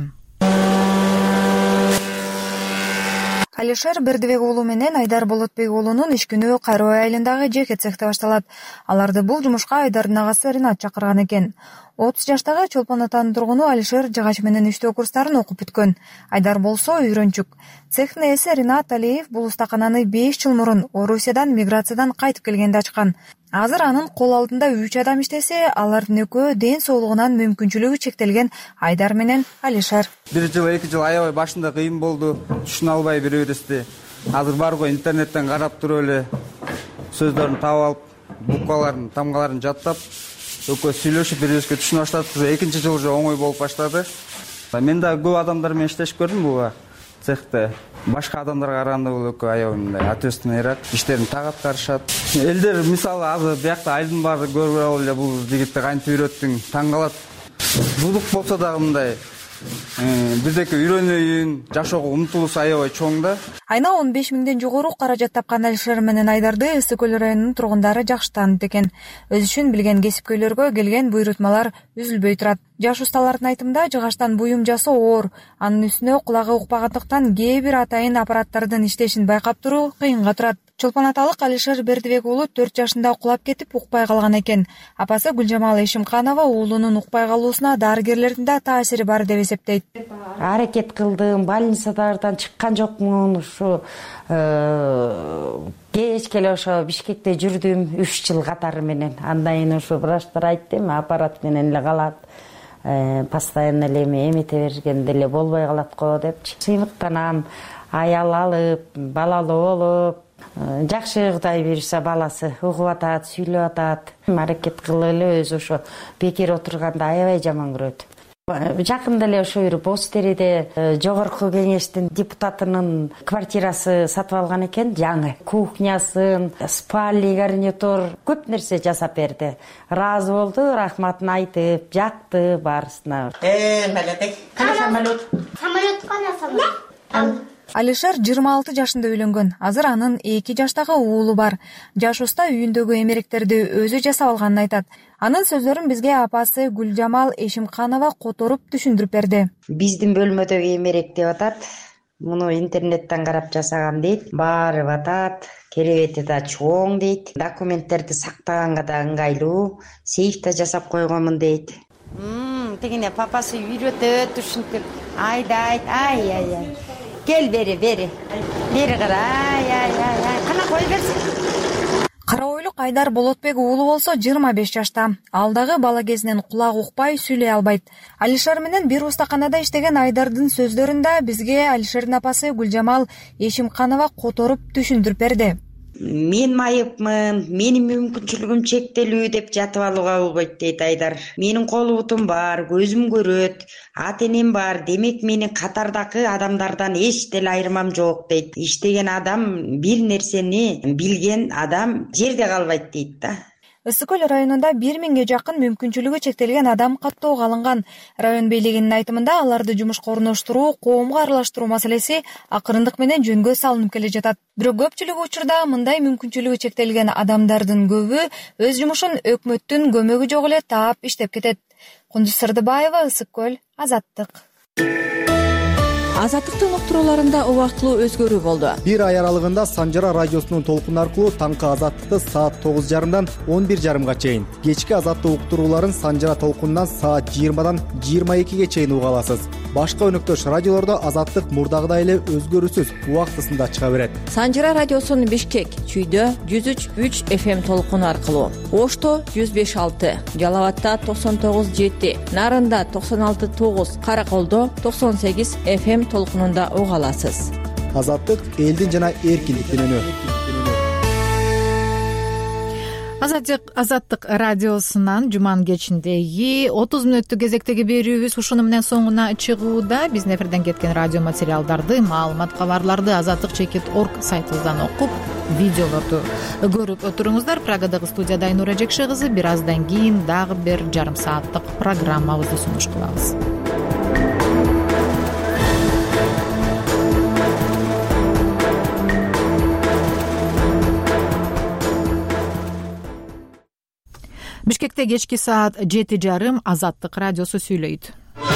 Алишер Бердибек уулу менен Айдар Болотбек уулунун иш күнү Кайрыбай айылындагы жеке цехте башталат. Аларды бул жумушка Айдардын агасы Ринат чакырган экен. отуз жаштагы Чолпон атанын тургуну Алишер жыгач менен иштөө курстарын окуп бүткөн. Айдар болсо үйрөнчүк. Цехтин ээси Ринат Алиев бул устакананы беш жыл мурун Орусиядан миграциядан кайтып келгенде ачкан. Азыр анын кол алдында үч адам иштесе, алардын экөө ден соолугунан мүмкүнчүлүгү чектелген Айдар менен Алишер. Бир жыл, эки жыл аябай башында кыйын болду. Түшүнө албай бири бирибизди. Азыр барго интернеттен карап туруп эле сөздөрүн таап алып, букваларын, тамгаларын жаттап, экөө сүйлөшүп бири-бирибизге түшүнө баштадык. Экинчи жыл уже оңой болуп баштады. Мен да көп адамдар менен иштешип көрдүм буга цехте. Башка адамдарга караганда бул экөө аябай мындай ответственныйраак, иштерин так аткарышат. Элдер мисалы азыр биякта айдын баары көрүп алып эле бул жигитти кантип үйрөттүң, таң калат. Дудук болсо дагы мындай бирдеке үйрөнөйүн, жашоого умтулуусу аябай чоң да. Айына он беш миңден жогору каражат тапкан Алишер менен Айдарды Ысык көл районунун тургундары жакшы тааныт экен. Өз үчүн билген кесипкөйлөргө келген буйрутмалар үзүлбөй турат. Жаш усталардын айтымында жыгачтан буюм жасоо оор, анын үстүнө кулагы укпагандыктан кээ бир атайын аппараттардын иштешин байкап туруу кыйынга турат. Чолпон аталык Алишер Бердибек уулу төрт жашында кулап кетип укпай калган экен. Апасы Гүлжамал Эшимканова уулунун укпай калуусуна дарыгерлердин да таасири бар деп эсептейт. Аракет кылдым, больницадардан чыккан жокмун, ушу кечке эле ошо Бишкекте жүрдүм үч жыл катары менен. Андан кийин ушу врачтар айтты, аппарат менен эле калат. Постоянно эле эмете бергенде эле болбой калат го депчи. Сыймыктанам, аял алып, балалуу болуп, жакшы Кудай буйруса баласы угуп атат, сүйлөп атат. Аракет кылып эле өзү ошо бекер отурганда аябай жаман көрөт. Жакында эле ошо бир Боз Тереде жогорку кеңештин депутатынын квартирасы сатып алган экен, жаңы. Кухнясын, спальный гарнитур, көп нерсе жасап берди. Ыраазы болду, рахматын айтып, жакты баарысына. Э, малетек. Кана самолет? Самолет кана самолет? Алишер жыйырма алты жашында үйлөнгөн. Азыр анын эки жаштагы уулу бар. Жаш уста үйүндөгү эмеректерди өзү жасап алганын айтат. Анын сөздөрүн бизге апасы Гүлжамал Эшимканова которуп түшүндүрүп берди. Биздин бөлмөдөгү эмерек деп атат. Муну интернеттен карап жасаган дейт. Баары атат. Керебети да чоң дейт. Документтерди сактаганга да ыңгайлуу. Сейфте жасап койгонмун дейт. Мм, тегине папасы үйрөтөт, түшүнтүп. Айдайт, ай ай ай. Gel beri beri. Beri kara. Ay ay ay ay. Kana koy versin. Кара ойлук Айдар Болотбек уулу болсо жыйырма беш жашта. Ал дагы бала кезинен кулагы укпай сүйлөй албайт. Алишер менен бир устаканада иштеген Айдардын сөздөрүндө бизге Алишердин апасы Гүлжамал Эшимканова которуп түшүндүрүп берди. Мен майыпмын, менин мүмкүнчүлүгүм чектелүү деп жатып алууга болбойт дейт Айдар. Менин кол бутум бар, көзүм көрөт, ата энем бар, демек менин катардагы адамдардан эч деле айырмам жок дейт. Иштеген адам, бир нерсени билген адам жерде калбайт дейт да. Ысык көл районунда бир миңге жакын мүмкүнчүлүгү чектелген адам каттоого алынган. Район бийлигинин айтымында аларды жумушка орноштуруу, коомго аралаштыруу маселеси акырындык менен жөнгө салынып келе жатат. Бирок көпчүлүк учурда мындай мүмкүнчүлүгү чектелген адамдардын көбү өз жумушун өкмөттүн көмөгү жок эле таап иштеп кетет. Кундуз Сырдыбаева, Ысык көл, Азаттык. Азаттыктын уктурууларында убактылуу өзгөрүү болду. Бир ай аралыгында Санжара радиосунун толкуну аркылуу таңкы Азаттыкты саат тогуз жарымдан он бир жарымга чейин, кечки Азаттык уктурууларын Санжара толкунунан саат жыйырмадан жыйырма экиге чейин уга аласыз. Башка өнөктөш радиолордо Азаттык мурдагыдай эле өзгөрүүсүз убактысында чыга берет. Санжара радиосунун Бишкек, Чүйдө жүз үч үч эф эм толкуну аркылуу, Ошто жүз беш алты, Жалал абадта токсон тогуз жети, Нарында токсон алты тогуз, Караколдо токсон сегиз эф эм толкунунда уга аласыз. Азаттык элдин жана эркиндиктин үнү. Азаттык радиосунан жуманын кечиндеги отуз мүнөттүк кезектеги берүүбүз ушуну менен соңуна чыгууда. Биздин эфирден кеткен радио материалдарды, маалымат, кабарларды азаттык чекит орг сайтыбыздан окуп, видеолорду көрүп отуруңуздар. Прагадагы студияда Айнура Жекше кызы. Бир аздан кийин дагы бир жарым сааттык программабызды сунуш кылабыз. Бишкекте кечки саат жети жарым Азаттык радиосу сүйлөйт.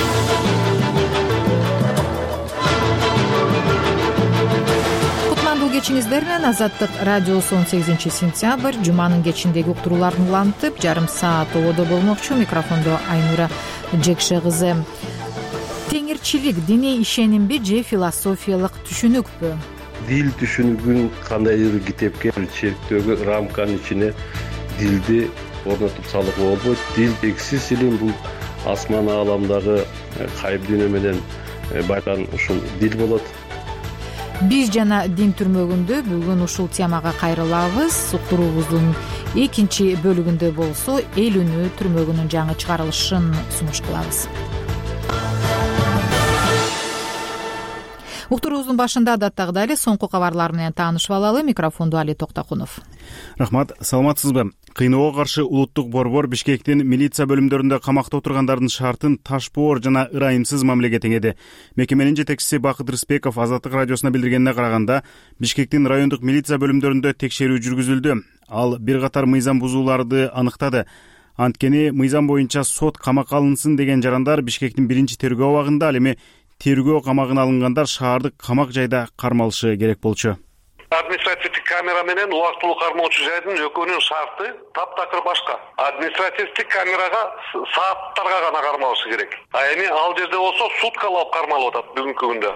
Кутмандуу кечиңиздер менен Азаттык радиосу он сегизинчи сентябрь жуманын кечиндеги уктурууларын улантып, жарым саат ободо болмокчу. Микрофондо Айнура Жекше кызы. Теңирчилик диний ишенимби же философиялык түшүнүкпү? Дил түшүнүгүн кандайдыр китепке чектөөгө рамканын ичине дилди орнотуп салууга болбойт. Дил эксиз илим, бул асман ааламдагы кайып дүйнө менен байкан ушул дил болот. Биз жана дин түрмөгүндө бүгүн ушул темага кайрылабыз. Уктуруубуздун экинчи бөлүгүндө болсо эл үнү түрмөгүнүн жаңы чыгарылышын сунуш кылабыз. Уктуруубуздун башында адаттагыдай эле соңку кабарлар менен таанышып алалы. Микрофонду Али Токтакунов. Рахмат, саламатсызбы? Кыйноого каршы улуттук борбор Бишкектин милиция бөлүмдөрүндө камакта отургандардын шартын ташпоор жана ырайымсыз мамилеге теңеди. Мекеменин жетекчиси Бакыт Рыспеков Азаттык радиосуна билдиргенине караганда, Бишкектин райондук милиция бөлүмдөрүндө текшерүү жүргүзүлдү. Ал бир катар мыйзам бузууларды аныктады. Анткени мыйзам боюнча сот камакка алынсын деген жарандар Бишкектин биринчи тергөө абагында, ал эми тергөө камагына алынгандар шаардык камак жайда кармалышы керек болчу. Административдик камера менен убактылуу кармоочу жайдын экөөнүн шарты таптакыр башка. Административдик камерага сааттарга гана кармалышы керек. А эми ал жерде болсо суткалап кармалып атат бүгүнкү күндө,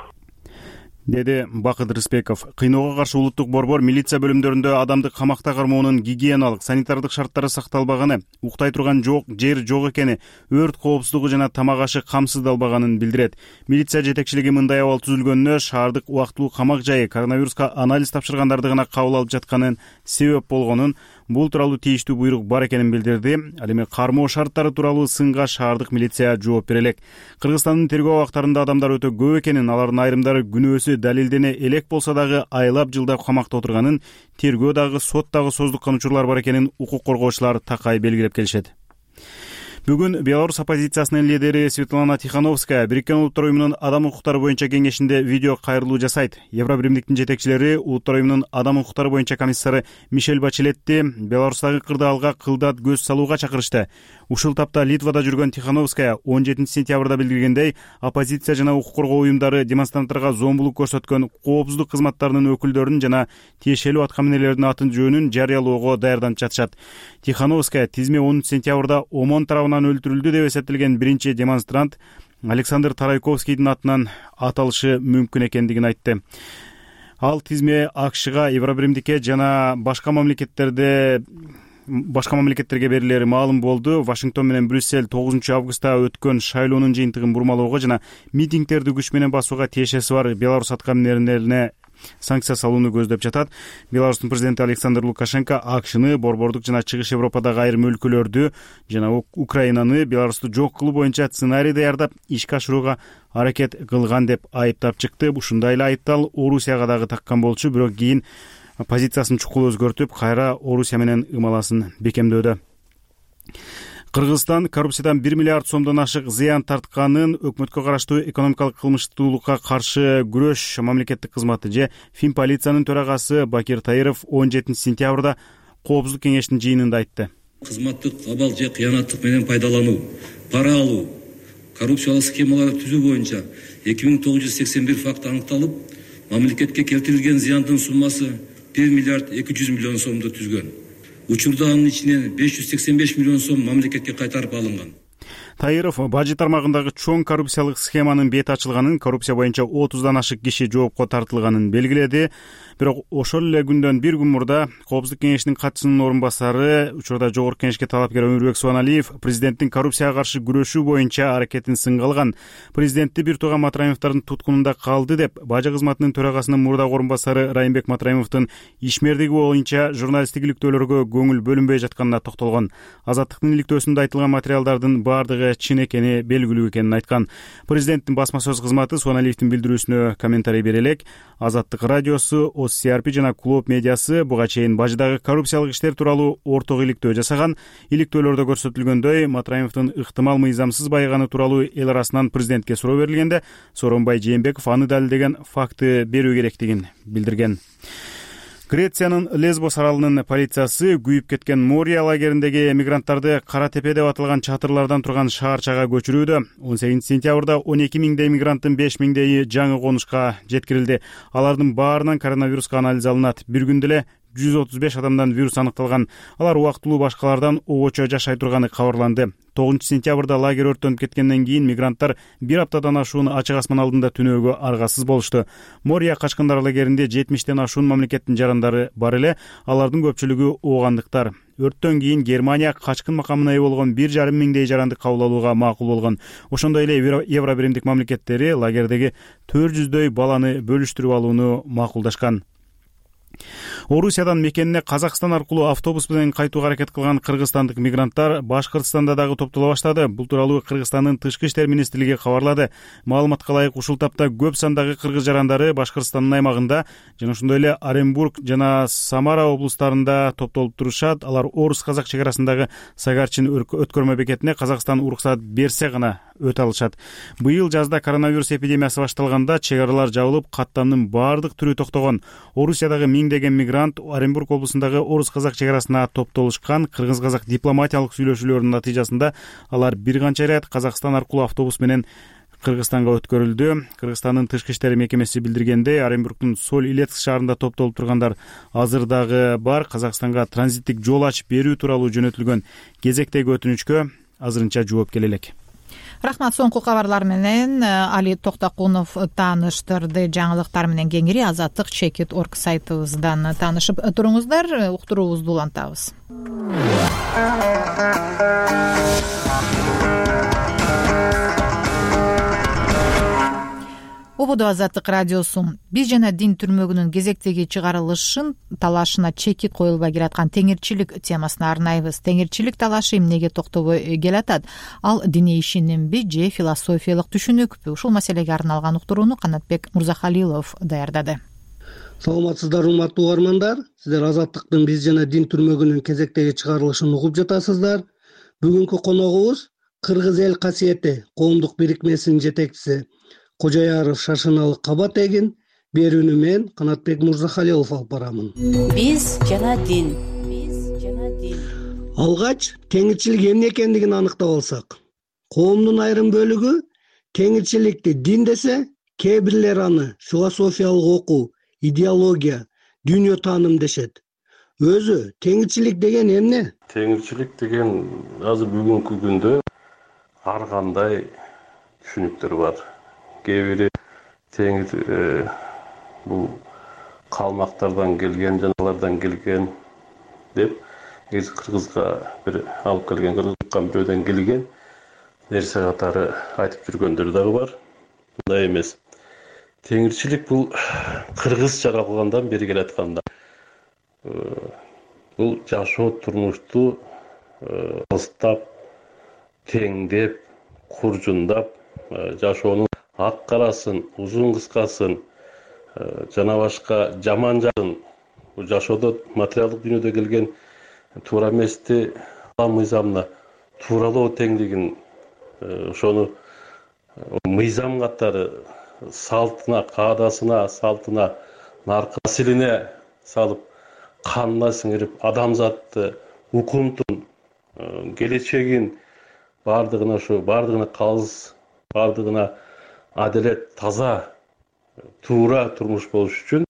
деди Бакыт Рыспеков. Кыйноого каршы улуттук борбор милиция бөлүмдөрүндө адамды камакта кармоонун гигиеналык, санитардык шарттары сакталбаганы, уктай турган жок жер жок экени, өрт коопсуздугу жана тамак ашы камсыздалбаганын билдирет. Милиция жетекчилиги мындай абал түзүлгөнүнө шаардык убактылуу камак жайы коронавируска анализ тапшыргандарды гана кабыл алып жатканын себеп болгонун, бул тууралуу тийиштүү буйрук бар экенин билдирди. Ал эми кармоо шарттары тууралуу сынга шаардык милиция жооп бере элек. Кыргызстандын тергөө абактарында адамдар өтө көп экенин, алардын айрымдары күнөөсү далилдене элек болсо дагы айлап жылдап камакта отурганын, тергөө дагы сот дагы создуккан учурлар бар экенин укук коргоочулар такай белгилеп келишет. Бүгүн Беларусь оппозициясынын лидери Светлана Тихановская Бириккен Улуттар уюмунун адам укуктары боюнча кеңешинде видео кайрылуу жасайт. Евробиримдиктин жетекчилери Улуттар уюмунун адам укуктары боюнча комиссары Мишель Бачелетти Беларустагы кырдаалга кылдат көз салууга чакырышты. Ушул тапта Литвада жүргөн Тихановская он жетинчи сентябрда билдиргендей, оппозиция жана укук коргоо уюмдары демонстранттарга зомбулук көрсөткөн коопсуздук кызматтарынын өкүлдөрүнүн жана тиешелүү аткаминерлердин атын жөнүн жарыялоого даярданып жатышат. Тихановская тизме онунчу сентябрда ОМОН тарабынан өлтүрүлдү деп эсептелген биринчи демонстрант Александр Тарайковскийдин атынан аталышы мүмкүн экендигин айтты. Ал тизме АКШга, Евробиримдикке жана башка мамлекеттерде башка мамлекеттерге берилери маалым болду. Вашингтон менен Брюссель тогузунчу августта өткөн шайлоонун жыйынтыгын бурмалоого жана митингтерди күч менен басууга тиешеси бар Беларусь аткаминерлерине санкция салууну көздөп жатат. Беларустун президенти Александр Лукашенко АКШны, борбордук жана чыгыш Европадагы айрым өлкөлөрдү жана Украинаны Беларусту жок кылуу боюнча сценарий даярдап ишке ашырууга аракет кылган деп айыптап чыкты. Ушундай эле айыптал Орусияга дагы таккан болчу, бирок кийин позициясын чукул өзгөртүп, кайра Орусия менен ымаласын бекемдөөдө. Кыргызстан коррупциядан бир миллиард сомдон ашык зыян тартканын өкмөткө караштуу экономикалык кылмыштуулукка каршы күрөш мамлекеттик кызматы же Финполициянын төрагасы Бакир Таиров он жетинчи сентябрда коопсуздук кеңештин жыйынында айтты. Кызматтык абал же кыянаттык менен пайдалануу, пара алуу, коррупциялык схемаларды түзүү боюнча эки миң тогуз жүз сексен бир факт аныкталып, мамлекетке келтирилген зыяндын суммасы бир миллиард эки жүз миллион сомду түзгөн. Учурда анын ичинен беш жүз сексен беш миллион сом мамлекетке кайтарып алынган. Таиров бажы тармагындагы чоң коррупциялык схеманын бети ачылганын, коррупция боюнча отуздан ашык киши жоопко тартылганын белгиледи. Бирок ошол эле күндөн бир күн мурда Коопсуздук кеңешинин катчысынын орун басары, учурда Жогорку Кеңешке талапкер Өмүрбек Субаналиев президенттин коррупцияга каршы күрөшүү боюнча аракетин сынга алган. Президентти бир тууган Матраимовдордун туткунунда калды деп бажы кызматынын төрагасынын мурдагы орун басары Райымбек Матраимовдун ишмердиги боюнча журналисттик иликтөөлөргө көңүл бөлүнбөй жатканына токтолгон. Азаттыктын иликтөөсүндө айтылган материалдардын баардыгы чын экени белгилүү экенин айткан. Президенттин басма сөз кызматы Субаналиевдин билдирүүсүнө комментарий бере элек. Азаттык радиосу, О С Р П жана Клуб медиасы буга чейин бажыдагы коррупциялык иштер тууралуу орток иликтөө жасаган. Иликтөөлөрдө көрсөтүлгөндөй, Матраимовдун ыктымал мыйзамсыз байыганы тууралуу эл арасынан президентке суроо берилгенде, Сооронбай Жээнбеков аны далилдеген факты берүү керектигин билдирген. Грециянын Лесбос аралынын полициясы күйүп кеткен Мория лагериндеги эмигранттарды Кара Тепе деп аталган чатырлардан турган шаарчага көчүрүүдө. он сегизинчи сентябрда он эки миңдей эмигранттын беш миңдейи жаңы конушка жеткирилди. Алардын баарынан коронавируска анализ алынат. Бир күндө эле жүз отуз беш адамдан вирус аныкталган. Алар убактылуу башкалардан обочо жашай турганы кабарланды. тогузунчу сентябрда лагерь өрттөнүп кеткенден кийин мигранттар бир аптадан ашуун ачык асман алдында түнөөгө аргасыз болушту. Мория качкындар лагеринде жетимиштен ашуун мамлекеттин жарандары бар эле, алардын көпчүлүгү оогандыктар. Өрттөн кийин Германия качкын макамына ээ болгон бир жарым миңдей жаранды кабыл алууга макул болгон. Ошондой эле Евро биримдик мамлекеттери лагердеги төрт жүздөй баланы бөлүштүрүп алууну макулдашкан. Орусиядан мекенине Казакстан аркылуу автобус менен кайтууга аракет кылган кыргызстандык мигранттар Башкыртстанда дагы топтоло баштады. Бул тууралуу Кыргызстандын Тышкы иштер министрлиги кабарлады. Маалыматка ылайык ушул тапта көп сандагы кыргыз жарандары Башкыртстандын аймагында жана ошондой эле Оренбург жана Самара облустарында топтолуп турушат. Алар орус-казак чек арасындагы Сагарчин өткөрмө бекетине Казакстан уруксат берсе гана өтө алышат. Быйыл жазда коронавирус эпидемиясы башталганда чек аралар жабылып, каттамдын баардык түрү токтогон. Орусиядагы миңдеген мигрант Оренбург облусундагы орус-казак чек арасына топтолушкан. Кыргыз-казак дипломатиялык сүйлөшүүлөрүнүн натыйжасында алар бир канча рет Казакстан аркылуу автобус менен Кыргызстанга өткөрүлдү. Кыргызстандын Тышкы иштер мекемеси билдиргендей, Оренбургдун Соль-Илецк шаарында топтолуп тургандар азыр дагы бар. Казакстанга транзиттик жол ачып берүү тууралуу жөнөтүлгөн кезектеги өтүнүчкө азырынча жооп келе элек. Рахмат. Соңку кабарлар менен Али Токтакунов тааныштырды. Жаңылыктар менен кеңири Азаттык чекит точка орг сайтыбыздан таанышып туруңуздар. Уктуруубузду улантабыз. Ободо Азаттык радиосу. Биз жана дин түрмөгүнүн кезектеги чыгарылышын талашына чекит коюлбай келаткан теңирчилик темасына арнайбыз. Теңирчилик талашы эмнеге токтобой келатат? Ал диний ишенимби же философиялык түшүнүкпү? Ушул маселеге арналган уктурууну Канатбек Мурзахалилов даярдады. Саламатсыздар, урматтуу угармандар. Сиздер Азаттыктын биз жана дин түрмөгүнүн кезектеги чыгарылышын угуп жатасыздар. Бүгүнкү коногубуз Кыргыз эл касиети коомдук бирикмесинин жетекчиси Кожояров Шашыналы Кабатегин. Берүүнү мен Канатбек Мурзахалилов алып барамын. Биз жана дин. Биз жана дин. Алгач теңирчилик эмне экендигин аныктап алсак, коомдун айрым бөлүгү теңирчиликти дин десе, кээ бирлер аны философиялык окуу, идеология, дүйнө тааным дешет. Өзү теңирчилик деген эмне? Теңирчилик деген азыр бүгүнкү күндө ар кандай түшүнүктөр бар. Кээ бири теңир бул калмактардан келген, жаналардан келген деп, кыргызга бир алып келген, кыргызга бирөөдөн келген нерсе катары айтып жүргөндөр дагы бар. Мындай эмес. Теңирчилик бул кыргыз жаралгандан бери келатканда. Бул жашоо турмушту алыстап, теңдеп, куржундап, жашоонун ак карасын, узун кыскасын, жана башка жаман жагын, жашоодо материалдык дүйнөдө келген туура эмести мыйзамына тууралоо теңдигин, ошону мыйзам катары салтына, каадасына, салтына, наркасилине салып, канына сиңирип, адамзатты, укумтун, келечегин бардыгына ошо, бардыгына калыс, бардыгына адилет, таза, туура турмуш болуш үчүн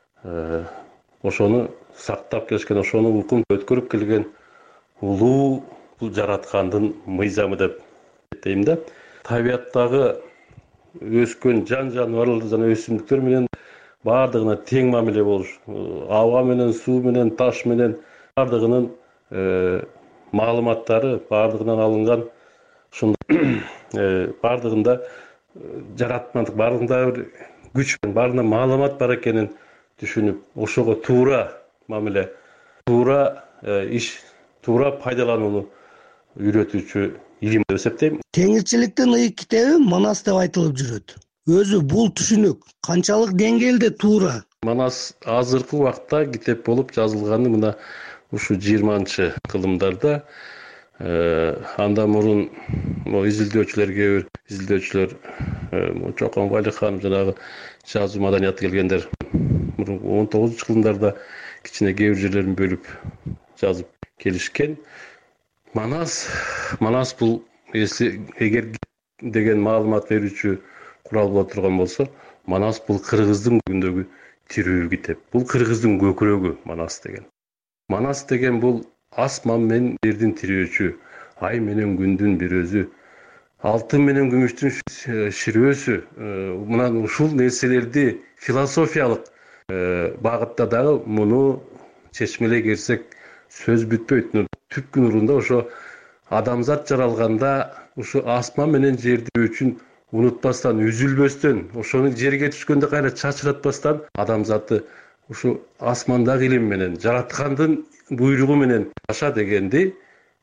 ошону сактап келишкен, ошону укум өткөрүп келген улуу бул жараткандын мыйзамы деп дейм да. Табияттагы өскөн жан жаныбарлар жана өсүмдүктөр менен баардыгына тең мамиле болуш, аба менен, суу менен, таш менен баардыгынын маалыматтары баардыгынан алынган, ошондой баардыгында жаратмандык, баардыгында бир күч, баарында маалымат бар экенин түшүнүп, ошого туура мамиле, туура иш, туура пайдаланууну үйрөтүүчү илим деп эсептейм. Теңирчиликтин ыйык китеби Манас деп айтылып жүрөт. Өзү бул түшүнүк канчалык деңгээлде туура? Манас азыркы убакта китеп болуп жазылганы мына ушу жыйырманчы кылымдарда. Андан мурун изилдөөчүлөр, кээ бир изилдөөчүлөр, Чокон Валихан жанагы жазуу маданияты келгендер он тогузунчу кылымдарда кичине кээ бир жерлерин бөлүп жазып келишкен. Манас, Манас бул эгер деген маалымат берүүчү курал боло турган болсо, Манас бул кыргыздын күндөгү тирүү китеп. Бул кыргыздын көкүрөгү Манас деген. Манас деген бул асман менен жердин тирөөчү, ай менен күндүн бир өзү, алтын менен күмүштүн ширөөсү. Мына ушул нерселерди философиялык багытта дагы муну чечмелей келсек сөз бүтпөйт. Түпкү нурунда ошо адамзат жаралганда ушу асман менен жерди үчүн унутпастан, үзүлбөстөн, ошону жерге түшкөндө кайра чачыратпастан адамзатты ушу асмандагы илим менен, жараткандын буйругу менен жаша дегенди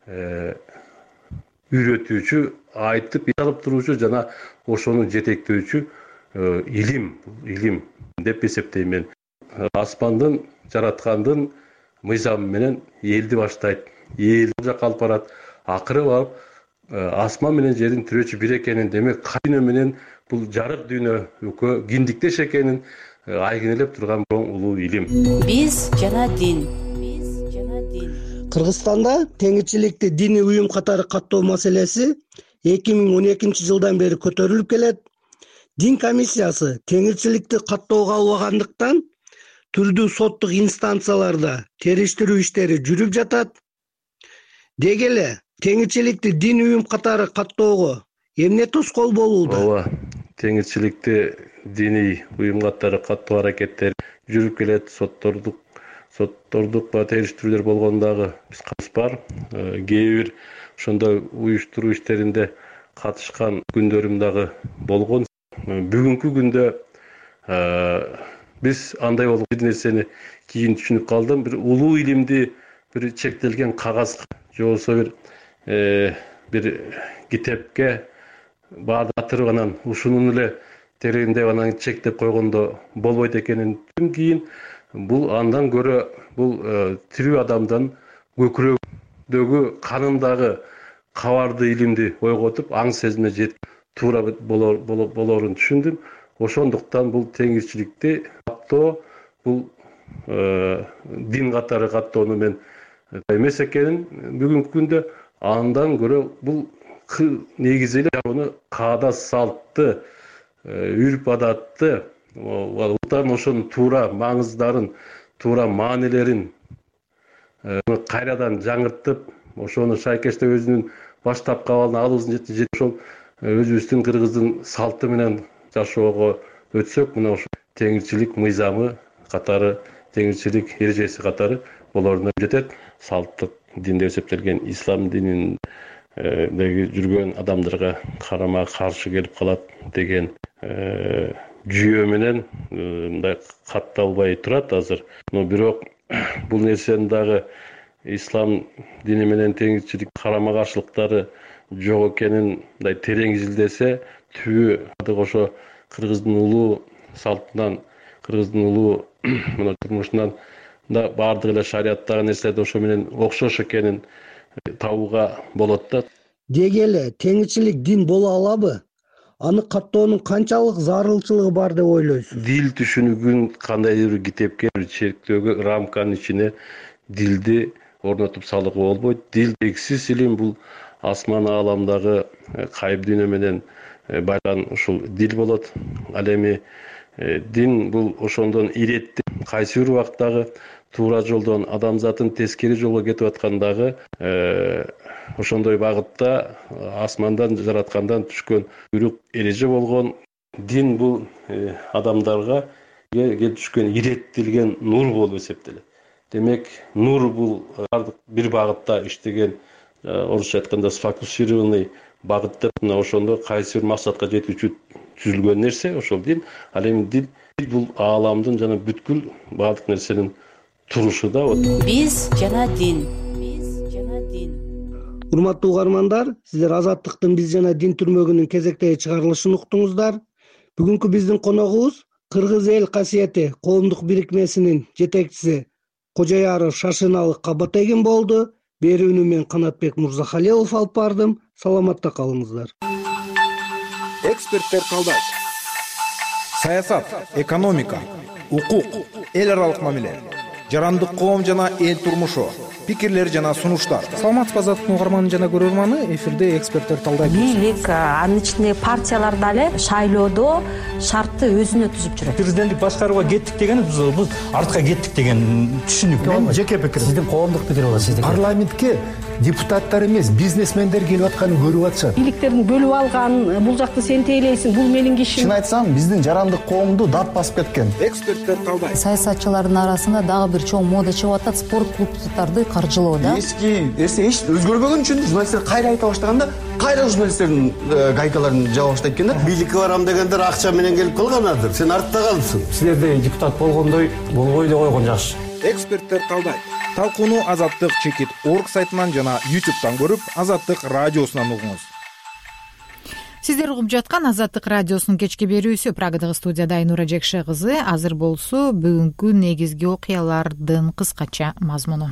үйрөтүүчү, айтып алып туруучу жана ошону жетектөөчү илим, илим деп эсептейм мен. Асмандын, жараткандын мыйзамы менен элди баштайт, эл жакка алып барат, акыры барып асман менен жердин тирөөчү бир экенин, демек дүйнө менен бул жарык дүйнө экөө киндиктеш экенин айгинелеп турган чоң улуу илим. Биз жана дин. Кыргызстанда теңирчиликти диний уюм катары каттоо маселеси эки миң он экинчи жылдан бери көтөрүлүп келет. Дин комиссиясы теңирчиликти каттоого албагандыктан түрдүү соттук инстанцияларда териштирүү иштери жүрүп жатат. Деги эле теңирчиликти дин уюм катары каттоого эмне тоскоол болууда? Ооба, теңирчиликти диний уюм катары каттоо аракеттери жүрүп келет. Соттордук соттордук териштирүүлөр болгондагы биз кабыс бар. Кээ бир ошондой уюштуруу иштеринде катышкан күндөрүм дагы болгон. Бүгүнкү күндө биз андай болуп бир нерсени кийин түшүнүп калдым. Бир улуу илимди бир чектелген кагаз же болбосо бир бир китепке баатырып анан ушунун эле тереңдеп анан чектеп койгондо болбойт экенин түшүндүм. Кийин бул андан көрө бул тирүү адамдын көкүрөгүндөгү, канындагы кабарды, илимди ойготуп, аң сезиме жетип туура болорун түшүндүм. Ошондуктан бул теңирчиликти каттоо, бул дин катары каттоону мен эмес экенин бүгүнкү күндө андан көрө бул негизи эле аны каада салтты, үрп адатты, ошонун туура маңыздарын, туура маанилерин кайрадан жаңыртып, ошону шайкештеп өзүнүн баштапкы абалына алуубуздун жети ошол өзүбүздүн кыргыздын салты менен жашоого өтсөк, мына ошо теңирчилик мыйзамы катары, теңирчилик эрежеси катары болоруна жетет. Салттык дин деп эсептелген ислам динин деги жүргөн адамдарга карама каршы келип калат деген жүйө менен мындай катталбай турат азыр. Но бирок бул нерсенин дагы ислам дини менен теңирчилик карама каршылыктары жок экенин мындай терең изилдесе, түбү ошо кыргыздын улуу салтынан, кыргыздын улуу мына турмушунан да баардык эле шариаттагы нерселерди ошо менен окшош экенин табууга болот да. Деги эле теңирчилик дин боло алабы? Аны каттоонун канчалык зарылчылыгы бар деп ойлойсуз? Дил түшүнүгүн кандайдыр бир китепке, бир чектөөгө, рамканын ичине дилди орнотуп салууга болбойт. Дил эксиз илим, бул асман ааламдагы кайып дүйнө менен байлан ушул дил болот. Ал эми дин бул ошондон иретти. Кайсы бир убактагы туура жолдон адамзатын тескери жолго кетип аткандагы ошондой багытта асмандан жараткандан түшкөн буйрук эреже болгон. Дин бул адамдарга келип түшкөн иреттелген нур болуп эсептелет. Демек, нур бул бардык бир багытта иштеген, орусча айтканда сфокусированный багытта, мына ошондо кайсы бир максатка жетүүчү түзүлгөн нерсе ошол дин. Ал эми дин бул ааламдын жана бүткүл баардык нерсенин турушу да. Биз жана дин. Биз жана дин. Урматтуу угармандар, сиздер Азаттыктын Биз жана дин түрмөгүнүн кезектеги чыгарылышын уктуңуздар. Бүгүнкү биздин коногубуз Кыргыз эл касиети коомдук бирикмесинин жетекчиси Кожояров Шашыналы Кабатегин болду. Берүүнү мен Канатбек Мурзахалилов алып бардым. Саламатта калыңыздар. Эксперттер талдайт. Саясат, экономика, укук, эл аралык мамиле, жарандык коом жана эл турмушу, пикирлер жана сунуштар. Саламатсызбы Азаттыктын угарманы жана көрөрманы, эфирде эксперттер талдайт. Бийлик, анын ичинде партиялар дагы шайлоодо шартты өзүнө түзүп жүрөт. Президенттик башкарууга кеттик деген биз артка кеттик деген түшүнүк. Мен жеке пикирим. Сиздин коомдук пикир болот, сиздики. Парламентке депутаттар эмес, бизнесмендер келип атканын көрүп атышат. Бийликтердин бөлүп алган, бул жакты сен тейлейсиң, бул менин кишим. Чын айтсам, биздин жарандык коомду дат басып кеткен. Эксперттер талдайт. Саясатчылардын арасында дагы бир чоң мода чыгып атат, спорт клубдарды каржылоо да. Эски эсе эч өзгөрбөгөн үчүн журналисттер кайра айта баштаганда, кайра журналисттердин гайкаларын жаба баштайт экен да. Бийликке барам дегендер акча менен келип калганадыр. Сен артта калыпсың. Силерде депутат болгондой болбой эле койгон жакшы. Эксперттер талдайт. Талкууну Азаттык чекит орг сайтынан жана ютубтан көрүп, Азаттык радиосунан угуңуз. Сиздер угуп жаткан Азаттык радиосунун кечки берүүсү. Прагадагы студияда Айнура Жекше кызы. Азыр болсо бүгүнкү негизги окуялардын кыскача мазмуну.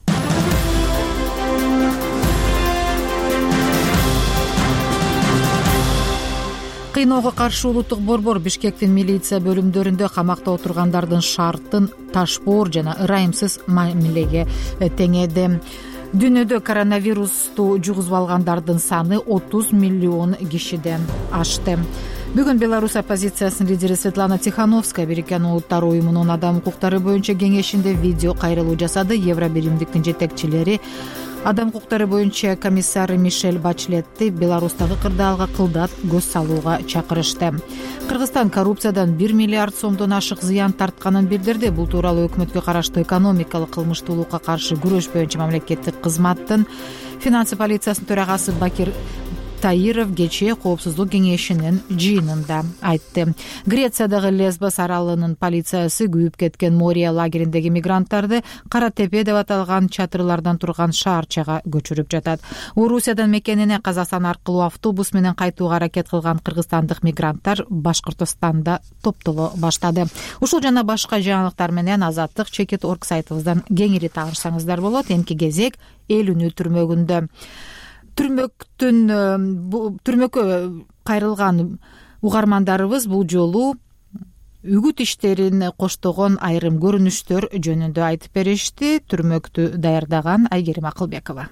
Кыйноого каршы улуттук борбор Бишкектин милиция бөлүмдөрүндө камакта отургандардын шартын ташпоор жана ырайымсыз мамилеге теңеди. Дүйнөдө коронавирусту жугузуп алгандардын саны отуз миллион кишиден ашты. Бүгүн Беларусь оппозициясынын лидери Светлана Тихановская Бириккен Улуттар уюмунун адам укуктары боюнча кеңешинде видео кайрылуу жасады. Евробиримдиктин жетекчилери адам укуктары боюнча комиссары Мишель Бачлетти Беларустагы кырдаалга кылдат көз салууга чакырышты. Кыргызстан коррупциядан бир миллиард сомдон ашык зыян тартканын билдирди. Бул тууралуу өкмөткө караштуу экономикалык кылмыштуулукка каршы күрөш боюнча мамлекеттик кызматтын финансы полициясынын төрагасы Бакир Таиров кечээ коопсуздук кеңешинин жыйынында айтты. Грециядагы Лесбос аралынын полициясы күйүп кеткен Мория лагериндеги мигранттарды Кара Тепе деп аталган чатырлардан турган шаарчага көчүрүп жатат. Орусиядан мекенине Казакстан аркылуу автобус менен кайтууга аракет кылган кыргызстандык мигранттар Башкортостанда топтоло баштады. Ушул жана башка жаңылыктар менен Азаттык чекит орг сайтыбыздан кеңири таанышсаңыздар болот. Эмки кезек эл үнү түрмөгүндө. Түрмөктүн түрмөккө кайрылган угармандарыбыз бул жолу үгүт иштерин коштогон айрым көрүнүштөр жөнүндө айтып беришти. Түрмөктү даярдаган Айгерим Акылбекова.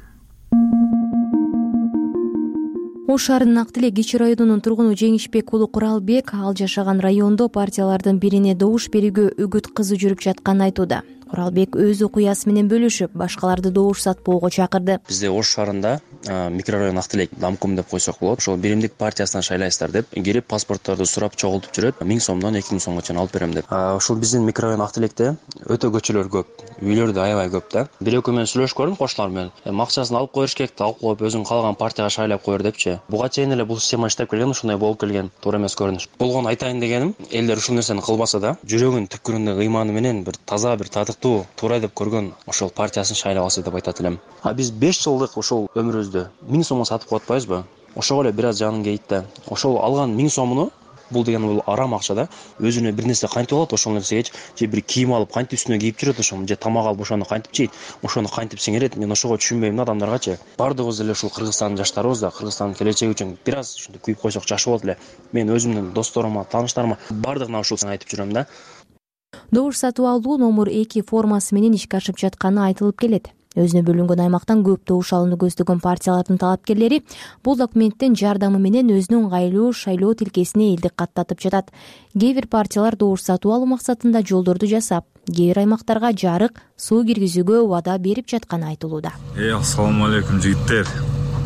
Ош шаарынын Ак Тилек кичи районунун тургуну Жеңишбек уулу Куралбек ал жашаган райондо партиялардын бирине добуш берүүгө үгүт кызы жүрүп жатканын айтууда. Куралбек өз окуясы менен бөлүшүп, башкаларды добуш сатпоого чакырды. Бизде Ош шаарында микрорайон Ак Тилек Дамком деп койсок болот. Ошол биримдик партиясынан шайлайсыздар деп келип паспортторду сурап чогултуп жүрөт. миң сомдон эки миң сомго чейин алып берем деп. Ушул биздин микрорайон Ак Тилекте өтө көчөлөр көп, үйлөр да аябай көп да. Бир экөө менен сүйлөшүп көрдүм коштолор менен. Акчасын алып коюш керек, алып коюп өзүң калган партияга шайлап коер депчи. Буга чейин эле бул система иштеп келген, ушундай болуп келген. Туура эмес көрүнүш. Болгон айтайын дегеним, элдер ушул нерсени кылбаса да, жүрөгүнүн түпкүрүндө ыйманы менен бир таза, бир татыктуу, туура деп көргөн ошол партиясын шайлабасы деп айтат элем. А биз беш жылдык ошол өмүрүбүздө миң сомго сатып коюп атпайбызбы? Ошого эле бир аз жаның кейт да. Ошол алган миң сомуну, бул деген бул арам акча да, өзүнө бир нерсе кантип алат, ошол нерсеге же бир кийим алып кантип үстүнө кийип жүрөт, ошону же тамак алып ошону кантип жейт, ошону кантип сиңирет. Мен ошого түшүнбөйм да адамдаргачы. Бардыгыбыз эле ушул Кыргызстандын жаштарыбыз да, Кыргызстандын келечеги үчүн бир аз ушинтип күйүп койсок жакшы болот эле. Мен өзүмдүн досторума, тааныштарыма бардыгына ушул айтып жүрөм да. Добуш сатып алуу номер эки формасы менен ишке ашып жатканы айтылып келет. Өзүнө бөлүнгөн аймактан көп добуш алууну көздөгөн партиялардын талапкерлери бул документтин жардамы менен өзүнүн ыңгайлуу шайлоо тилкесине элди каттатып жатат. Кээ бир партиялар добуш сатып алуу максатында жолдорду жасап, кээ бир аймактарга жарык, суу киргизүүгө убада берип жатканы айтылууда. Э, ассаламу алейкум жигиттер.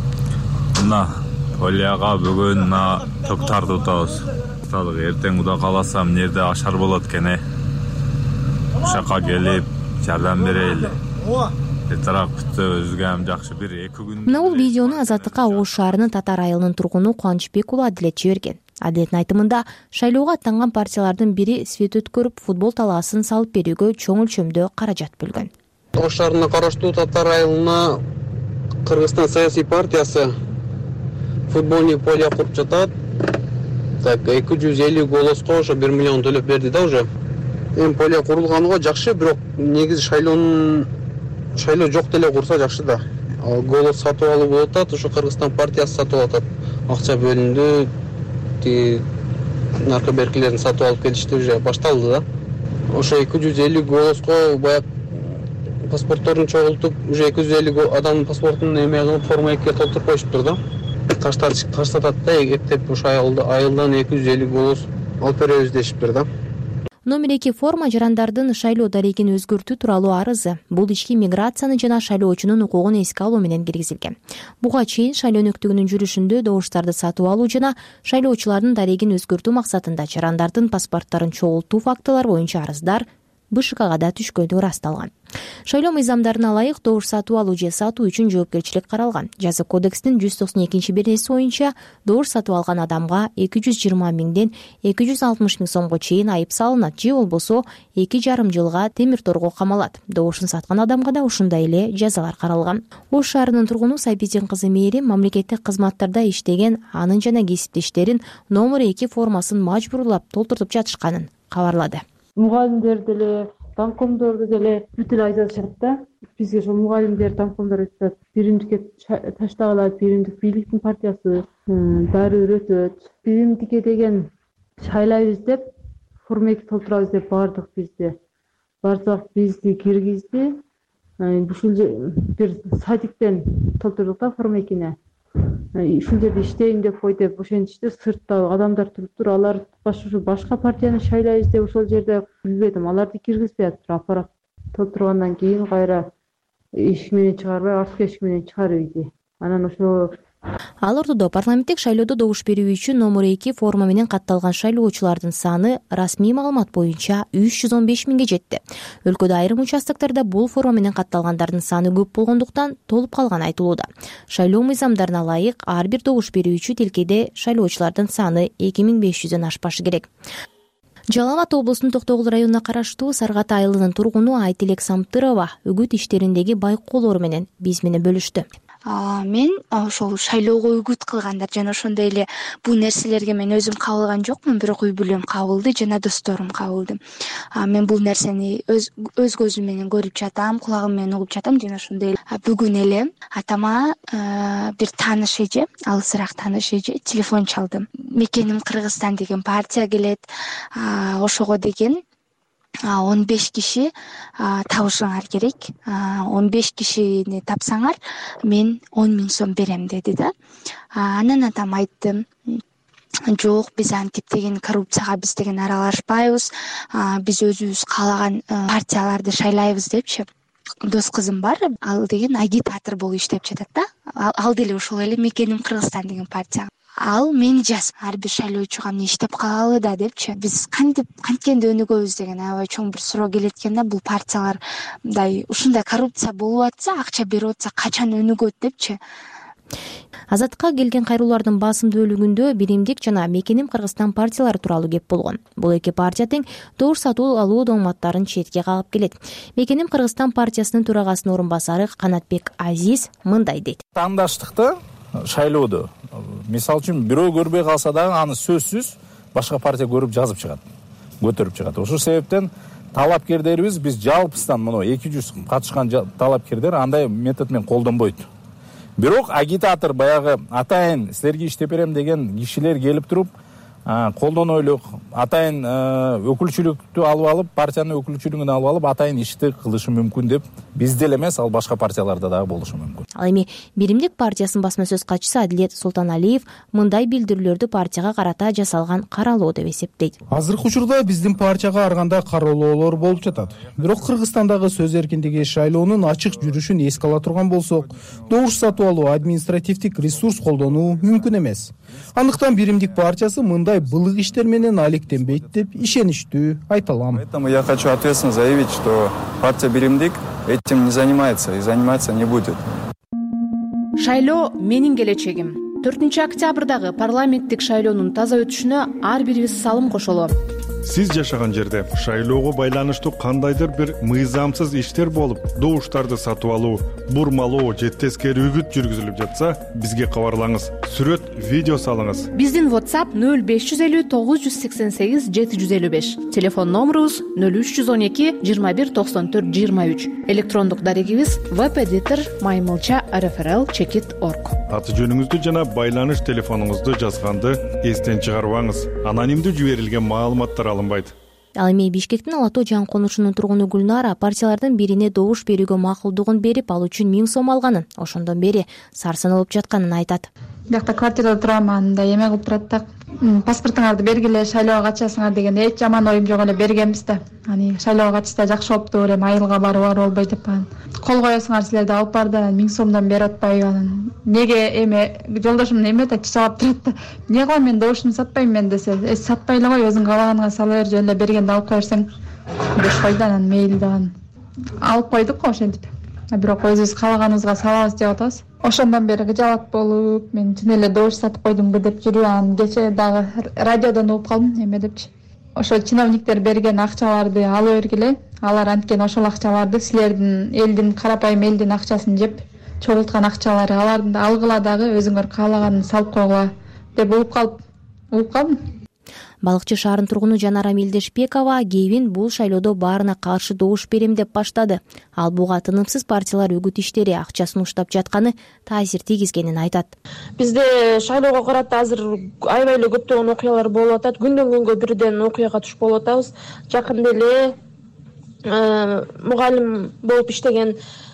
мына Полияга бүгүн мына топ тартып атабыз. Эртең Кудай кааласа эмне жерде ашар болот экен э. Ушакка келип жардам берели. Эртераак бүтсө өзүгө ham жакшы бир эки күн. Мына бул видеону Азаттыкка Ош шаарынын Татар айылынын тургуну Кубанычбек уулу Адилет жиберген. Адилеттин айтымында шайлоого аттанган партиялардын бири свет өткөрүп, футбол талаасын салып берүүгө чоң өлчөмдө каражат бөлгөн. Ош шаарына караштуу Татар айылына Кыргызстан саясий партиясы футбольный поле куруп жатат. Так, эки жүз элүү голоско ошо бир миллион төлөп берди да уже. Эми поле курулганга жакшы, бирок негизи шайлоонун шайлоо жок деле курса жакшы да. Голос сатып алуу болуп атат, ошо Кыргызстан партиясы сатып атат. Акча бөлүндү, ти наркоберкилерин сатып алып келишти, уже башталды да. Ошо эки жүз элүү голоско баягы паспортторун чогултуп, уже эки жүз элүү адамдын паспортун эме кылып форма-экиге толтуруп коюшуптур да. Таштатат да, эптеп ошо айылдан эки жүз элүү голос алып беребиз дешиптир да. Номер эки форма жарандардын шайлоо дарегин өзгөртүү тууралуу арызы. Бул ички миграцияны жана шайлоочунун укугун эске алуу менен киргизилген. Буга чейин шайлоо өнөктүгүнүн жүрүшүндө добуштарды сатып алуу жана шайлоочулардын дарегин өзгөртүү максатында жарандардын паспортторун чогултуу фактылар боюнча арыздар Б Ш Кга да түшкөнү ырасталган. Шайлоо мыйзамдарына ылайык добуш сатып алуу же сатуу үчүн жоопкерчилик каралган. Жаза кодекстин жүз токсон экинчи беренеси боюнча добуш сатып алган адамга эки жүз жыйырма миңден эки жүз алтымыш миң сомго чейин айып салынат же болбосо эки жарым жылга темир торго камалат. Добушун саткан адамга да ушундай эле жазалар каралган. Ош шаарынын тургуну Сайбидин кызы Мээрим мамлекеттик кызматтарда иштеген анын жана кесиптештерин номер эки формасын мажбурлап толтуртуп жатышканын кабарлады. Мугалимдер деле, танкомдорду деле бүт эле айдашат да. Бизге ошо мугалимдер, танкомдор айтат, биримдикке таштагалат, биримдик бийликтин партиясы баары өрөтөт. Биримдикке деген шайлайбыз деп, форма эки толтурабыз деп бардык бизде. Барсак бизди киргизди. Ушул бир садиктен толтурдук да форма экини. Ушул жерде иштейм деп кой деп ошентишти. Сыртта адамдар туруптур, алар башка партияны шайлайбыз деп ошол жерде билбедим. Аларды киргизбей атыптыр. Аппарат толтургандан кийин кайра эшик менен чыгарбай, арткы эшик менен чыгарып ийди. Анан ошо Ал ортодо парламенттик шайлоодо добуш берүү үчүн номер эки форма менен катталган шайлоочулардын саны расмий маалымат боюнча үч жүз он беш миңге жетти. Өлкөдө айрым участоктарда бул форма менен катталгандардын саны көп болгондуктан толуп калганы айтылууда. Шайлоо мыйзамдарына ылайык ар бир добуш берүүчү тилкеде шайлоочулардын саны эки миң беш жүздөн ашпашы керек. Жалал Абад облусунун Токтогул районуна караштуу Саргат айылынын тургуну Айтилек Самтырова үгүт иштериндеги байкоолору менен биз менен бөлүштү. Мен ошол шайлоого үгүт кылгандар жана ошондой эле бул нерселерге мен өзүм кабылган жокмун, бирок үй бүлөм кабылды жана досторум кабылды. Мен бул нерсени өз өз көзүм менен көрүп жатам, кулагым менен угуп жатам жана ошондой эле бүгүн эле атама бир тааныш эже, алысыраак тааныш эже телефон чалды. Мекеним Кыргызстан деген партия келет, ошого деген он беш киши табышыңар керек. он беш кишини тапсаңар, мен он миң сом берем деди да. Анан атам айтты, жок, биз антип деген коррупцияга биз деген аралашпайбыз. Биз өзүбүз каалаган партияларды шайлайбыз депчи. Дос кызым бар, ал деген агитатор болуп иштеп жатат да. Ал деле ошол эле Мекеним Кыргызстан деген партия. Ал мени жаз, ар бир шайлоочуга эмне иштеп калалы да депчи. Биз кантип канткенде өнүгөбүз деген аябай чоң бир суроо келет экен да. Бул партиялар мындай ушундай коррупция болуп атса, акча берип атса качан өнүгөт депчи. Азаттыкка келген кайрылуулардын басымдуу бөлүгүндө Биримдик жана Мекеним Кыргызстан партиялары тууралуу кеп болгон. Бул эки партия тең добуш сатуу алуу дооматтарын четке кагып келет. Мекеним Кыргызстан партиясынын төрагасынын орун басары Канатбек Азиз мындай дейт. Таңдаштыкты шайлоодо мисалы үчүн бирөө көрбөй калса дагы аны сөзсүз башка партия көрүп жазып чыгат, көтөрүп чыгат. Ошол себептен талапкерлерибиз биз жалпысынан мына эки жүз катышкан талапкерлер андай метод менен колдонбойт. Бирок агитатор баягы атайын силерге иштеп берем деген кишилер келип туруп, колдоно элек атайын өкүлчүлүктү алып алып, партиянын өкүлчүлүгүн алып алып, атайын ишти кылышы мүмкүн деп бизде эле эмес, ал башка партияларда дагы болушу мүмкүн. Ал эми Биримдик партиясынын басма сөз катчысы Адилет Султаналиев мындай билдирүүлөрдү партияга карата жасалган каралоо деп эсептейт. Азыркы учурда биздин партияга ар кандай кароолоолор болуп жатат. Бирок Кыргызстандагы сөз эркиндиги шайлоонун ачык жүрүшүн эске ала турган болсок, добуш сатып алуу, административдик ресурс колдонуу мүмкүн эмес. Андыктан Биримдик партиясы мындай былык иштер менен алектенбейт деп ишеничтүү айта алам. Поэтому я хочу ответственно заявить, что партия Биримдик этим не занимается и заниматься не будет. Шайлоо менин келечегим. төртүнчү октябрдагы парламенттик шайлоонун таза өтүшүнө ар бирибиз салым кошолу. Сиз жашаган жерде шайлоого байланыштуу кандайдыр бир мыйзамсыз иштер болуп, добуштарды сатып алуу, бурмалоо же тескери үгүт жүргүзүлүп жатса, бизге кабарлаңыз. Сүрөт, видео салыңыз. Биздин WhatsApp нөл беш жүз элүү тогуз жүз сексен сегиз жети жүз элүү беш. Телефон номерубуз нөл үч жүз он эки жыйырма бир токсон төрт жыйырма үч. Электрондук дарегибиз webeditor маймылча эр эф эр эл чекит точка орг. Аты жөнүңүздү жана байланыш телефонуңузду жазганды эстен чыгарбаңыз. Анонимдүү жиберилген маалыматтар алынбайт. Ал эми Бишкектин Ала Тоо жаңы конушунун тургуну Гүлнара партиялардын бирине добуш берүүгө макулдугун берип, ал үчүн миң сом алганын, ошондон бери сарсаналып жатканын айтат. Биякта квартирада турам, анда эме кылып турат да. Паспортуңарды бергиле, шайлоого катышасыңар деген эч жаман оюм жок эле, бергенбиз да. Ани шайлоого катышса жакшы болуптур, эми айылга барып барып болбойт деп анан. Кол коесуңар силерди алып бар да, миң сомдон берип атпайбы анан. Неге эме жолдошум эме да чыгып турат да. Эмне кылам мен добушумду сатпайм мен десе, э сатпай эле кой, өзүң каалаганыңа сала бер, жөн эле бергенди алып кое берсең деп койду анан мейли даган. Алып койдук го ошентип. Бирок өзүбүз каалаганыбызга салабыз деп атабыз. Ошондон бери кыжаалат болуп, мен чын эле добуш сатып койдумбу деп жүрүп, анан кече дагы радиодон угуп калдым эме депчи. Ошо чиновниктер берген акчаларды алып бергиле, алар анткени ошол акчаларды силердин элдин, карапайым элдин акчасын жеп чогулткан акчалары, аларды алгыла дагы өзүңөр каалаганын салып койгула деп угуп калып, угуп калдым. Балыкчы шаарынын тургуну Жанара Мелдешбекова кийин бул шайлоодо баарына каршы добуш берем деп баштады. Ал буга тынымсыз партиялар үгүт иштери акчасын уштап жатканы таасир тийгизгенин айтат. Бизде шайлоого карата азыр аябай эле көптөгөн окуялар болуп атат. Күндөн күнгө бирден окуяга туш болуп атабыз. Жакында эле мугалим болуп иштеген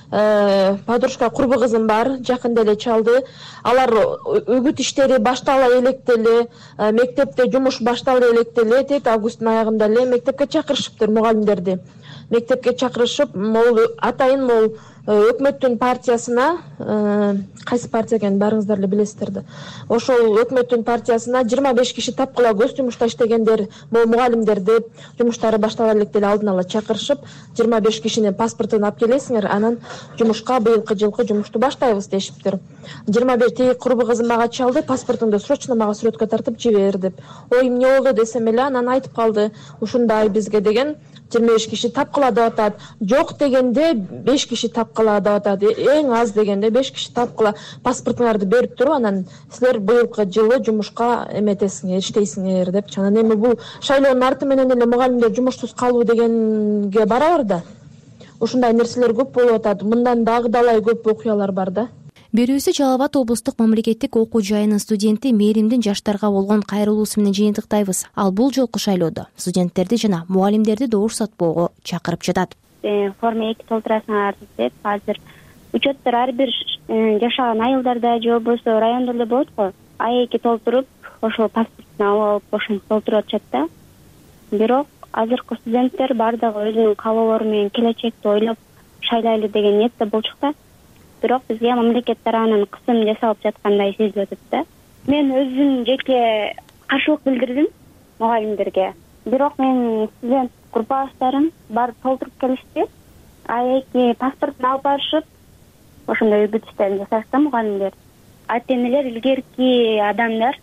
подружка курбу кызым бар, жакында эле чалды. Алар үгүт иштери баштала электе эле, мектепте жумуш баштала электе эле, тет августтун аягында эле мектепке чакырышыптыр мугалимдерди. Мектепке чакырышып, могул атайын могул өкмөттүн партиясына, кайсы партия экенин баарыңыздар эле билесиздер да. Ошол өкмөттүн партиясына жыйырма беш киши тапкыла көз жумушта иштегендер, могул мугалимдер деп жумуштары баштала электе эле алдын ала чакырышып, жыйырма беш кишинин паспортун алып келесиңер, анан жумушка быйылкы жылкы жумушту баштайбыз дешиптир. жыйырма беш тиги курбу кызым мага чалды, паспортуңду срочно мага сүрөткө тартып жибер деп. Ой, эмне болду десем эле, анан айтып калды, ушундай бизге деген жыйырма беш киши тапкыла деп атат. Жок дегенде беш киши тапкыла деп атат. Эң аз дегенде беш киши тапкыла. Паспортуңарды берип туруп, анан силер быйылкы жылы жумушка эметесиңер, иштейсиңер деп. Анан эми бул шайлоонун арты менен эле мугалимдер жумушсуз калуу дегенге барабыр да. Ушундай нерселер көп болуп атат. Мындан дагы далай көп окуялар бар да. Берүүсү Жалал Абад облустук мамлекеттик окуу жайынын студенти Мээримдин жаштарга болгон кайрылуусу менен жыйынтыктайбыз. Ал бул жолку шайлоодо студенттерди жана мугалимдерди добуш сатпоого чакырып жатат. Форма эки толтурасыңар деп, азыр учеттер ар бир жашаган айылдарда же болбосо райондордо болот го. А эки толтуруп, ошол паспортун алып алып, ошентип толтуруп атышат да. Бирок азыркы студенттер баардыгы өзүнүн каалоолору менен келечекти ойлоп шайлайлы деген ниетте болчукта. Бирок бизге мамлекет тарабынан кысым жасалып жаткандай сезилип атат да. Мен өзүм жеке каршылык билдирдим мугалимдерге. Бирок мен студент группаштарым барып толтуруп келишти. А эки паспортун алып барышып, ошондой үгүт иштерин жасашты мугалимдер. Ата-энелер, илгерки адамдар,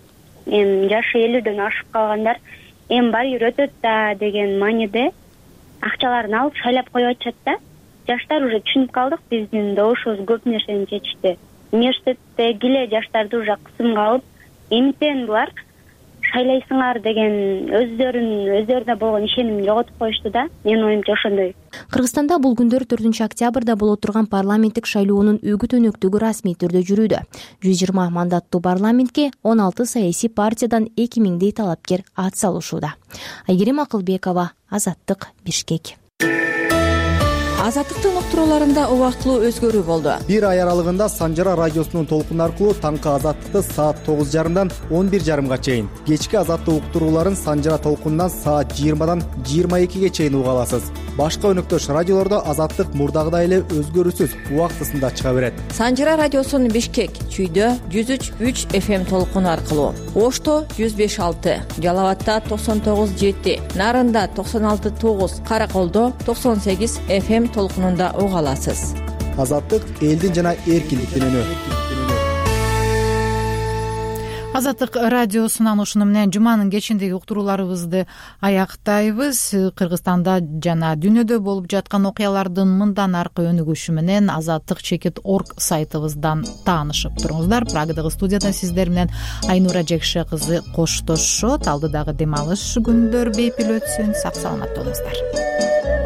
эми жашы элүүдөн ашып калгандар, эми барып өтөт да деген мааниде акчаларын алып шайлап коюп атышат да. Жаштар уже түшүнүп калдык, биздин добушубуз көп нерсени чечти. Университеттегиле жаштарды уже кысымга алып, эмтен булар шайлайсыңар деген өздөрүнүн өздөрүнө болгон ишенимин жоготуп коюшту да. Менин оюмча ошондой. Кыргызстанда бул күндөрү төртүнчү октябрда боло турган парламенттик шайлоонун үгүт өнөктүгү расмий түрдө жүрүүдө. жүз жыйырма мандаттуу парламентке он алты саясий партиядан эки миңдей талапкер ат салышууда. Айгерим Акылбекова, Азаттык, Бишкек. Азаттыктын уктурууларында убактылуу өзгөрүү болду. Бир ай аралыгында Санжара радиосунун толкуну аркылуу таңкы Азаттыкты саат тогуз жарымдан он бир жарымга чейин, кечки Азаттык уктурууларын Санжара толкунунан саат жыйырмадан жыйырма экиге чейин уга аласыз. Башка өнөктөш радиолордо Азаттык мурдагыдай эле өзгөрүүсүз убактысында чыга берет. Санжара радиосунун Бишкек, Чүйдө жүз үч үч эф эм толкуну аркылуу, Ошто жүз беш алты, Жалал абадта токсон тогуз жети, Нарында токсон алты тогуз, Караколдо токсон сегиз эф эм толкунунда уга аласыз. Азаттык элдин жана эркиндиктин үнү. Азаттык радиосунан ушуну менен жуманын кечиндеги уктурууларыбызды аяктайбыз. Кыргызстанда жана дүйнөдө болуп жаткан окуялардын мындан аркы өнүгүшү менен азаттык чекит точка орг сайтыбыздан таанышып туруңуздар. Прагадагы студиядан сиздер менен Айнура Жекше кызы коштошот. Алдыдагы дем алыш күндөр бейпил өтсүн. Сак саламат болуңуздар.